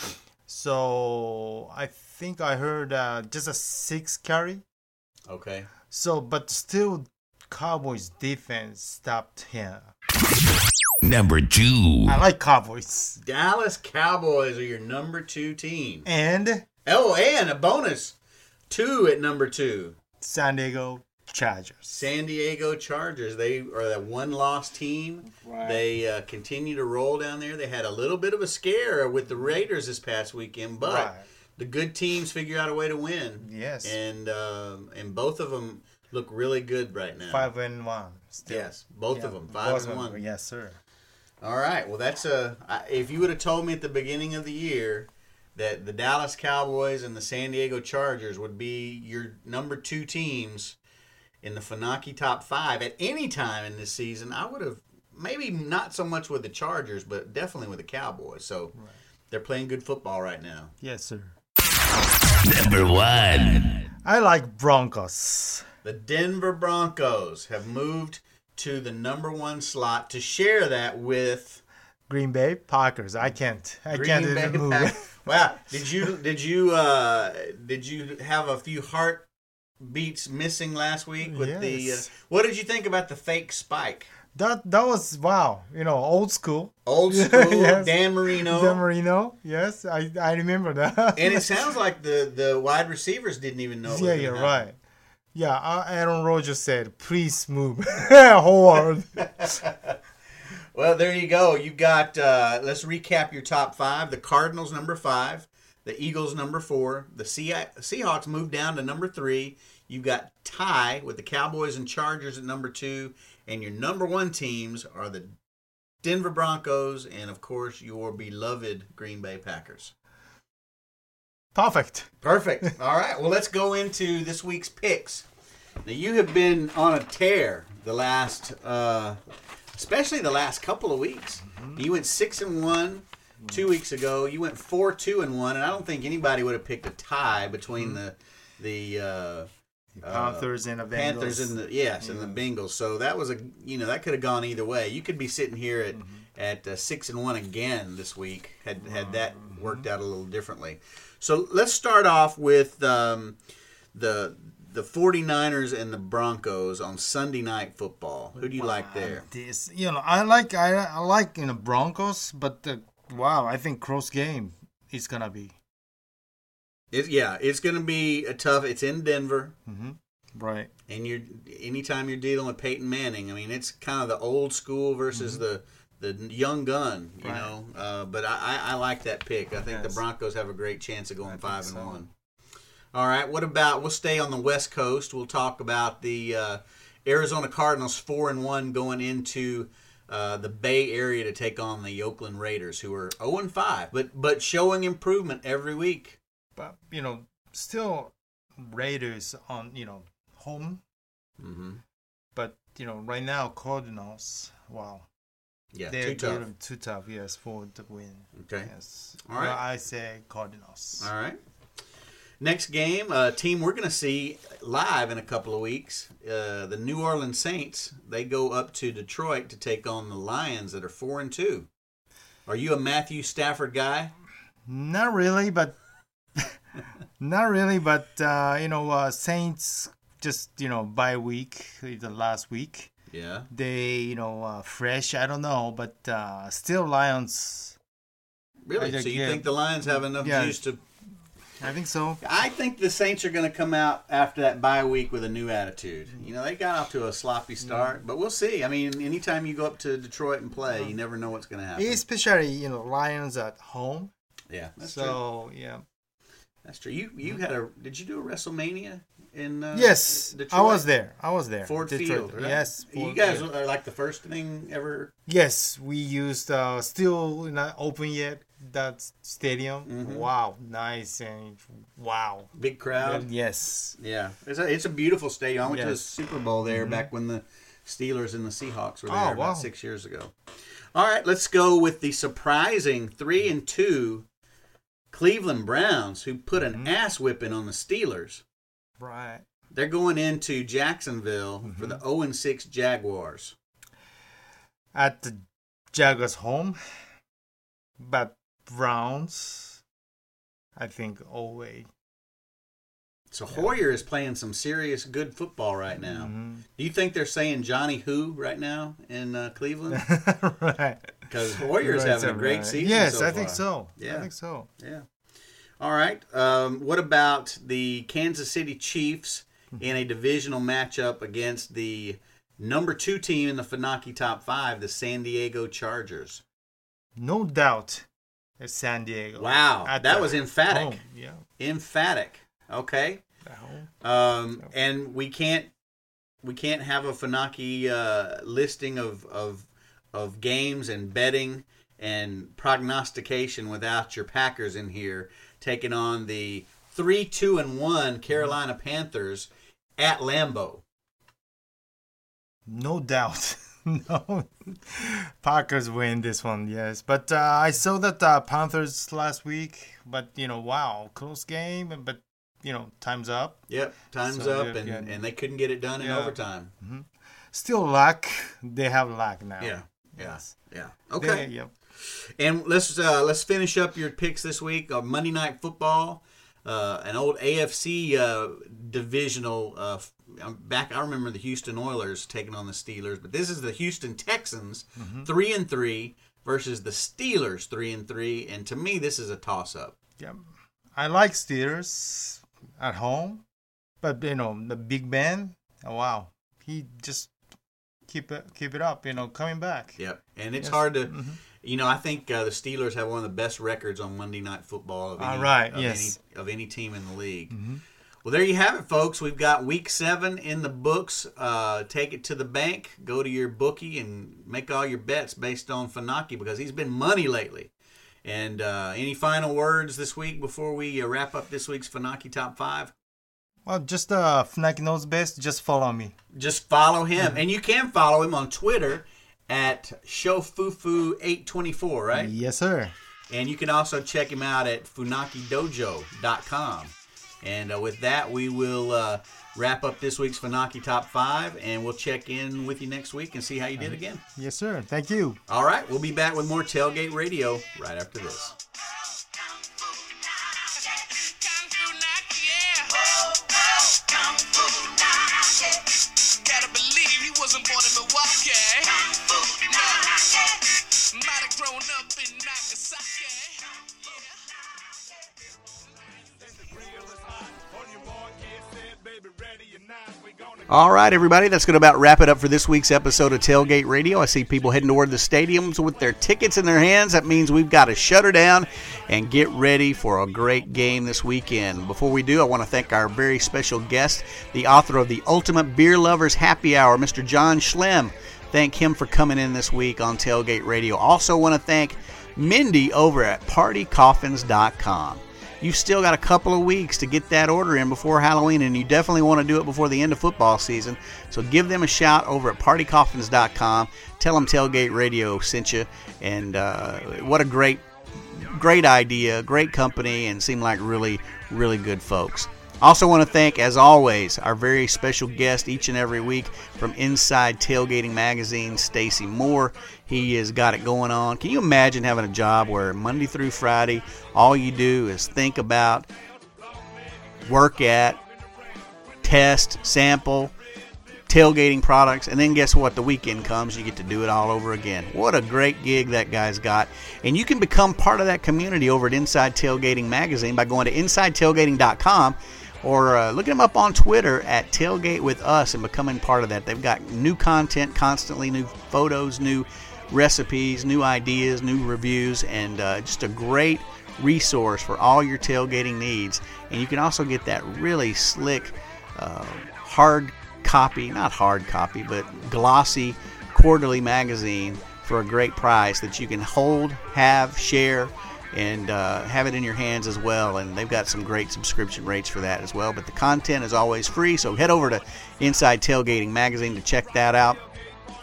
So I think I heard uh, just a six carry. Okay. So, but still, Cowboys defense stopped him. Number two. I like Cowboys. Dallas Cowboys are your number two team. And Oh, and a bonus. Two at number two. San Diego Chargers. San Diego Chargers. They are that one-loss team. Right. They uh, continue to roll down there. They had a little bit of a scare with the Raiders this past weekend, but Right. the good teams figure out a way to win. Yes. And um, and both of them look really good right now. Five and one. Still. Yes, both Yeah, of them. Five both and of them. one. Yes, sir. All right. Well, that's a. I- If you would have told me at the beginning of the year that the Dallas Cowboys and the San Diego Chargers would be your number two teams in the Funaki top five at any time in this season, I would have maybe not so much with the Chargers, but definitely with the Cowboys. So they're playing good football right now. Yes, sir. Number one. I like Broncos. The Denver Broncos have moved to the number one slot to share that with Green Bay Packers. I can't. I Green can't Bay even move. Pack- Wow! Did you did you uh, did you have a few heart beats missing last week with the? Uh, Yes. what did you think about the fake spike? That that was wow. You know, old school. Old school Yes. Dan Marino. Dan Marino. Yes, I I remember that. And it sounds like the, the wide receivers didn't even know. It was yeah, gonna you're happen. right. Yeah, uh, Aaron Rodgers said, "Please move, Howard." Well, there you go. You got. Uh, let's recap your top five. The Cardinals number five, the Eagles number four, the Sea- Seahawks moved down to number three. You got tie with the Cowboys and Chargers at number two, and your number one teams are the Denver Broncos and, of course, your beloved Green Bay Packers. Perfect. Perfect. All right. Well, let's go into this week's picks. Now, you have been on a tear the last, uh, especially the last couple of weeks. You went six and one two weeks ago. You went four two and one, and I don't think anybody would have picked a tie between the the uh, Panthers and the Bengals. Panthers and the yes and the Bengals. So that was a you know that could have gone either way. You could be sitting here at at uh, six and one again this week had had that worked out a little differently. So let's start off with um, the the 49ers and the Broncos on Sunday Night Football. Who do you like there? This, you know, I like I, I like you know Broncos, but uh, wow, I think close game is gonna be. It, yeah, it's going to be a tough. It's in Denver. Mm-hmm. Right. And you're anytime you're dealing with Peyton Manning, I mean, it's kind of the old school versus the the young gun, you Right. know. Uh, but I, I, I like that pick. I think the Yes. Broncos have a great chance of going think five so. and one. All right, what about? We'll stay on the West Coast. We'll talk about the uh, Arizona Cardinals four and one going into uh, the Bay Area to take on the Oakland Raiders, who are zero and five, but but showing improvement every week. But you know, still Raiders on you know home. Mm-hmm. But you know, right now Cardinals. Wow. Yeah, They're too tough. they're too tough. Yes, for the win. Okay. Yes. All right. Well, I say Cardinals. All right. Next game, a uh, team we're going to see live in a couple of weeks. Uh, the New Orleans Saints. They go up to Detroit to take on the Lions that are four and two. Are you a Matthew Stafford guy? Not really, but not really, but uh, you know, uh, Saints just you know bye week the last week. Yeah. They you know uh, fresh. I don't know, but uh, still Lions. Really? I- So you yeah. think the Lions have enough Yeah. juice to? I think so. I think the Saints are going to come out after that bye week with a new attitude. You know, they got off to a sloppy start, but we'll see. I mean, anytime you go up to Detroit and play, you never know what's going to happen. Especially you know Lions at home. Yeah, that's true. so yeah. That's true. You you had a did you do a WrestleMania in uh, Yes, Detroit? I was there. I was there. Ford Detroit. Field, right? Yes. You Ford guys Field. are like the first thing ever. Yes, we used uh, still not open yet that stadium. Mhm. Wow, nice and wow. Big crowd. Yes. Yeah, it's a it's a beautiful stadium. I went to the Yes. Super Bowl there back when the Steelers and the Seahawks were there Oh, about wow. six years ago. All right, let's go with the surprising three and two Cleveland Browns, who put an ass whipping on the Steelers. Right. They're going into Jacksonville mm-hmm. for the oh and six Jaguars. At the Jaguars' home, but Browns, I think, away. So Hoyer is playing some serious good football right now. Mm-hmm. Do you think they're saying Johnny Who right now in uh, Cleveland? Right. Because Hoyer's right, having a great right. season Yes, so I far. think so. Yeah. I think so. Yeah. All right. Um, what about the Kansas City Chiefs in a divisional matchup against the number two team in the Funaki Top Five, the San Diego Chargers? No doubt it's San Diego. Wow. At that the was emphatic. home. Yeah. Emphatic. Okay. Um, and we can't we can't have a Funaki uh, listing of, of of games and betting and prognostication without your Packers in here taking on the three two and one Carolina Panthers at Lambeau. No doubt. No, Packers win this one, yes. But uh, I saw that uh, Panthers last week. But you know, wow, close game. But you know, time's up. Yep, time's so up, and, and they couldn't get it done in yeah. overtime. Mm-hmm. Still luck. They have luck now. Yeah, yeah, yes. yeah. Okay. They, yep. And let's uh, let's finish up your picks this week on Monday Night Football. Uh, an old A F C uh, divisional. Uh, back, I remember the Houston Oilers taking on the Steelers, but this is the Houston Texans, mm-hmm. three and three versus the Steelers, three and three. And to me, this is a toss-up. Yeah, I like Steelers at home, but you know the Big Ben. Oh, wow, he just keep it keep it up. You know, coming back. Yep, and it's yes. hard to. Mm-hmm. You know, I think uh, the Steelers have one of the best records on Monday Night Football of any, All right, of, yes. any, of any team in the league. Mm-hmm. Well, there you have it, folks. We've got week seven in the books. Uh, take it to the bank. Go to your bookie and make all your bets based on Funaki because he's been money lately. And uh, any final words this week before we uh, wrap up this week's Funaki Top five? Well, just uh, Funaki knows best. Just follow me. Just follow him. Mm-hmm. And you can follow him on Twitter at Shofufu eight twenty-four, right? Yes, sir. And you can also check him out at funaki dojo dot com. And uh, with that, we will uh, wrap up this week's Funaki Top five, and we'll check in with you next week and see how you did again. Yes, sir. Thank you. All right. We'll be back with more Tailgate Radio right after this. Gotta believe he wasn't born in Milwaukee. Might have grown up in Nagasaki. All right, everybody, that's going to about wrap it up for this week's episode of Tailgate Radio. I see people heading toward the stadiums with their tickets in their hands. That means we've got to shut her down and get ready for a great game this weekend. Before we do, I want to thank our very special guest, the author of the Ultimate Beer Lovers Happy Hour, Mister John Schlemm. Thank him for coming in this week on Tailgate Radio. Also want to thank Mindy over at party coffins dot com. You've still got a couple of weeks to get that order in before Halloween, and you definitely want to do it before the end of football season. So give them a shout over at party coffins dot com. Tell them Tailgate Radio sent you, and uh, what a great, great idea, great company, and seem like really, really good folks. Also want to thank, as always, our very special guest each and every week from Inside Tailgating Magazine, Stacy Moore. He has got it going on. Can you imagine having a job where Monday through Friday, all you do is think about, work at, test, sample, tailgating products, and then guess what? The weekend comes, you get to do it all over again. What a great gig that guy's got. And you can become part of that community over at Inside Tailgating Magazine by going to inside tailgating dot com. Or uh, look them up on Twitter at Tailgate With Us and becoming part of that. They've got new content constantly, new photos, new recipes, new ideas, new reviews, and uh, just a great resource for all your tailgating needs. And you can also get that really slick, uh, hard copy, not hard copy, but glossy quarterly magazine for a great price that you can hold, have, share, and uh, have it in your hands as well. And they've got some great subscription rates for that as well. But the content is always free, so head over to Inside Tailgating Magazine to check that out.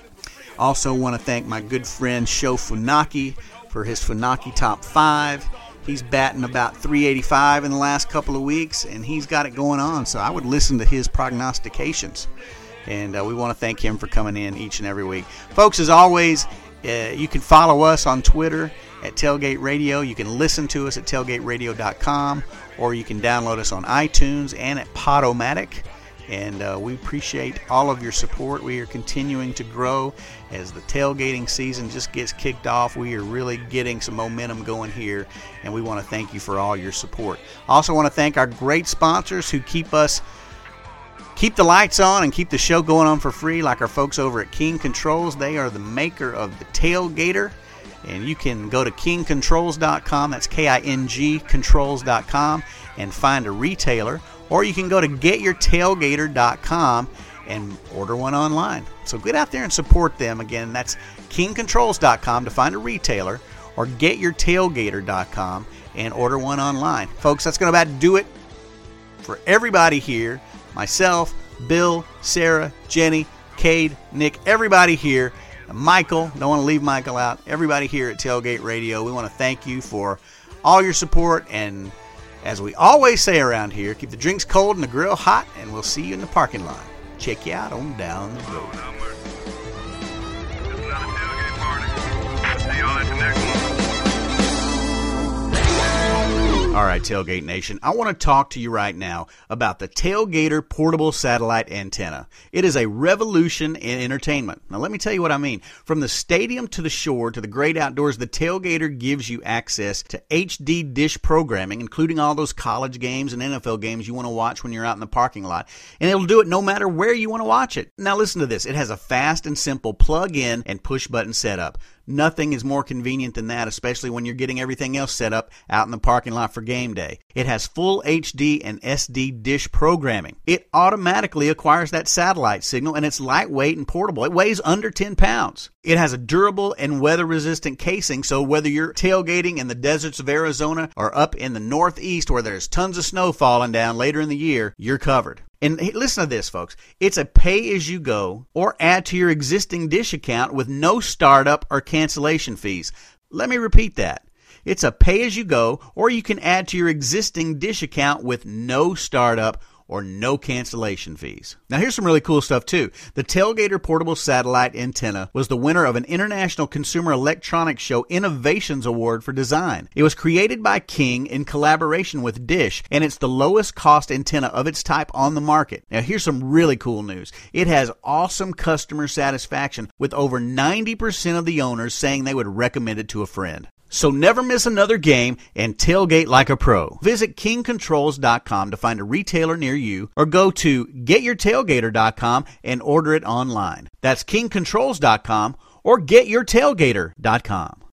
Also want to thank my good friend Sho Funaki for his Funaki Top five. He's batting about three eighty-five in the last couple of weeks, and he's got it going on. So I would listen to his prognostications. And uh, we want to thank him for coming in each and every week. Folks, as always, uh, you can follow us on Twitter at Tailgate Radio. You can listen to us at tailgate radio dot com, or you can download us on iTunes and at Podomatic. And uh, we appreciate all of your support. We are continuing to grow as the tailgating season just gets kicked off. We are really getting some momentum going here, and we want to thank you for all your support. Also want to thank our great sponsors who keep us keep the lights on and keep the show going on for free, like our folks over at King Controls. They are the maker of the Tailgater, and you can go to king controls dot com. That's K I N G controls dot com, and find a retailer. Or you can go to get your tailgater dot com and order one online. So get out there and support them. Again, that's king controls dot com to find a retailer, or get your tailgater dot com and order one online. Folks, that's going to about do it for everybody here. Myself, Bill, Sarah, Jenny, Cade, Nick, everybody here. Michael, don't want to leave Michael out. Everybody here at Tailgate Radio, we want to thank you for all your support, and as we always say around here, keep the drinks cold and the grill hot, and we'll see you in the parking lot. Check you out on down the road. All right, Tailgate Nation, I want to talk to you right now about the Tailgater Portable Satellite Antenna. It is a revolution in entertainment. Now, let me tell you what I mean. From the stadium to the shore to the great outdoors, the Tailgater gives you access to H D dish programming, including all those college games and N F L games you want to watch when you're out in the parking lot. And it'll do it no matter where you want to watch it. Now, listen to this. It has a fast and simple plug-in and push-button setup. Nothing is more convenient than that, especially when you're getting everything else set up out in the parking lot for game day. It has full H D and S D dish programming. It automatically acquires that satellite signal, and it's lightweight and portable. It weighs under ten pounds. It has a durable and weather-resistant casing, so whether you're tailgating in the deserts of Arizona or up in the Northeast where there's tons of snow falling down later in the year, you're covered. And listen to this, folks. It's a pay-as-you-go or add to your existing dish account with no startup or cancellation fees. Let me repeat that. It's a pay-as-you-go, or you can add to your existing dish account with no startup or no cancellation fees. Now, here's some really cool stuff, too. The Tailgater Portable Satellite Antenna was the winner of an International Consumer Electronics Show Innovations Award for Design. It was created by King in collaboration with Dish, and it's the lowest cost antenna of its type on the market. Now, here's some really cool news. It has awesome customer satisfaction, with over ninety percent of the owners saying they would recommend it to a friend. So never miss another game and tailgate like a pro. Visit king controls dot com to find a retailer near you, or go to get your tailgater dot com and order it online. That's king controls dot com or get your tailgater dot com.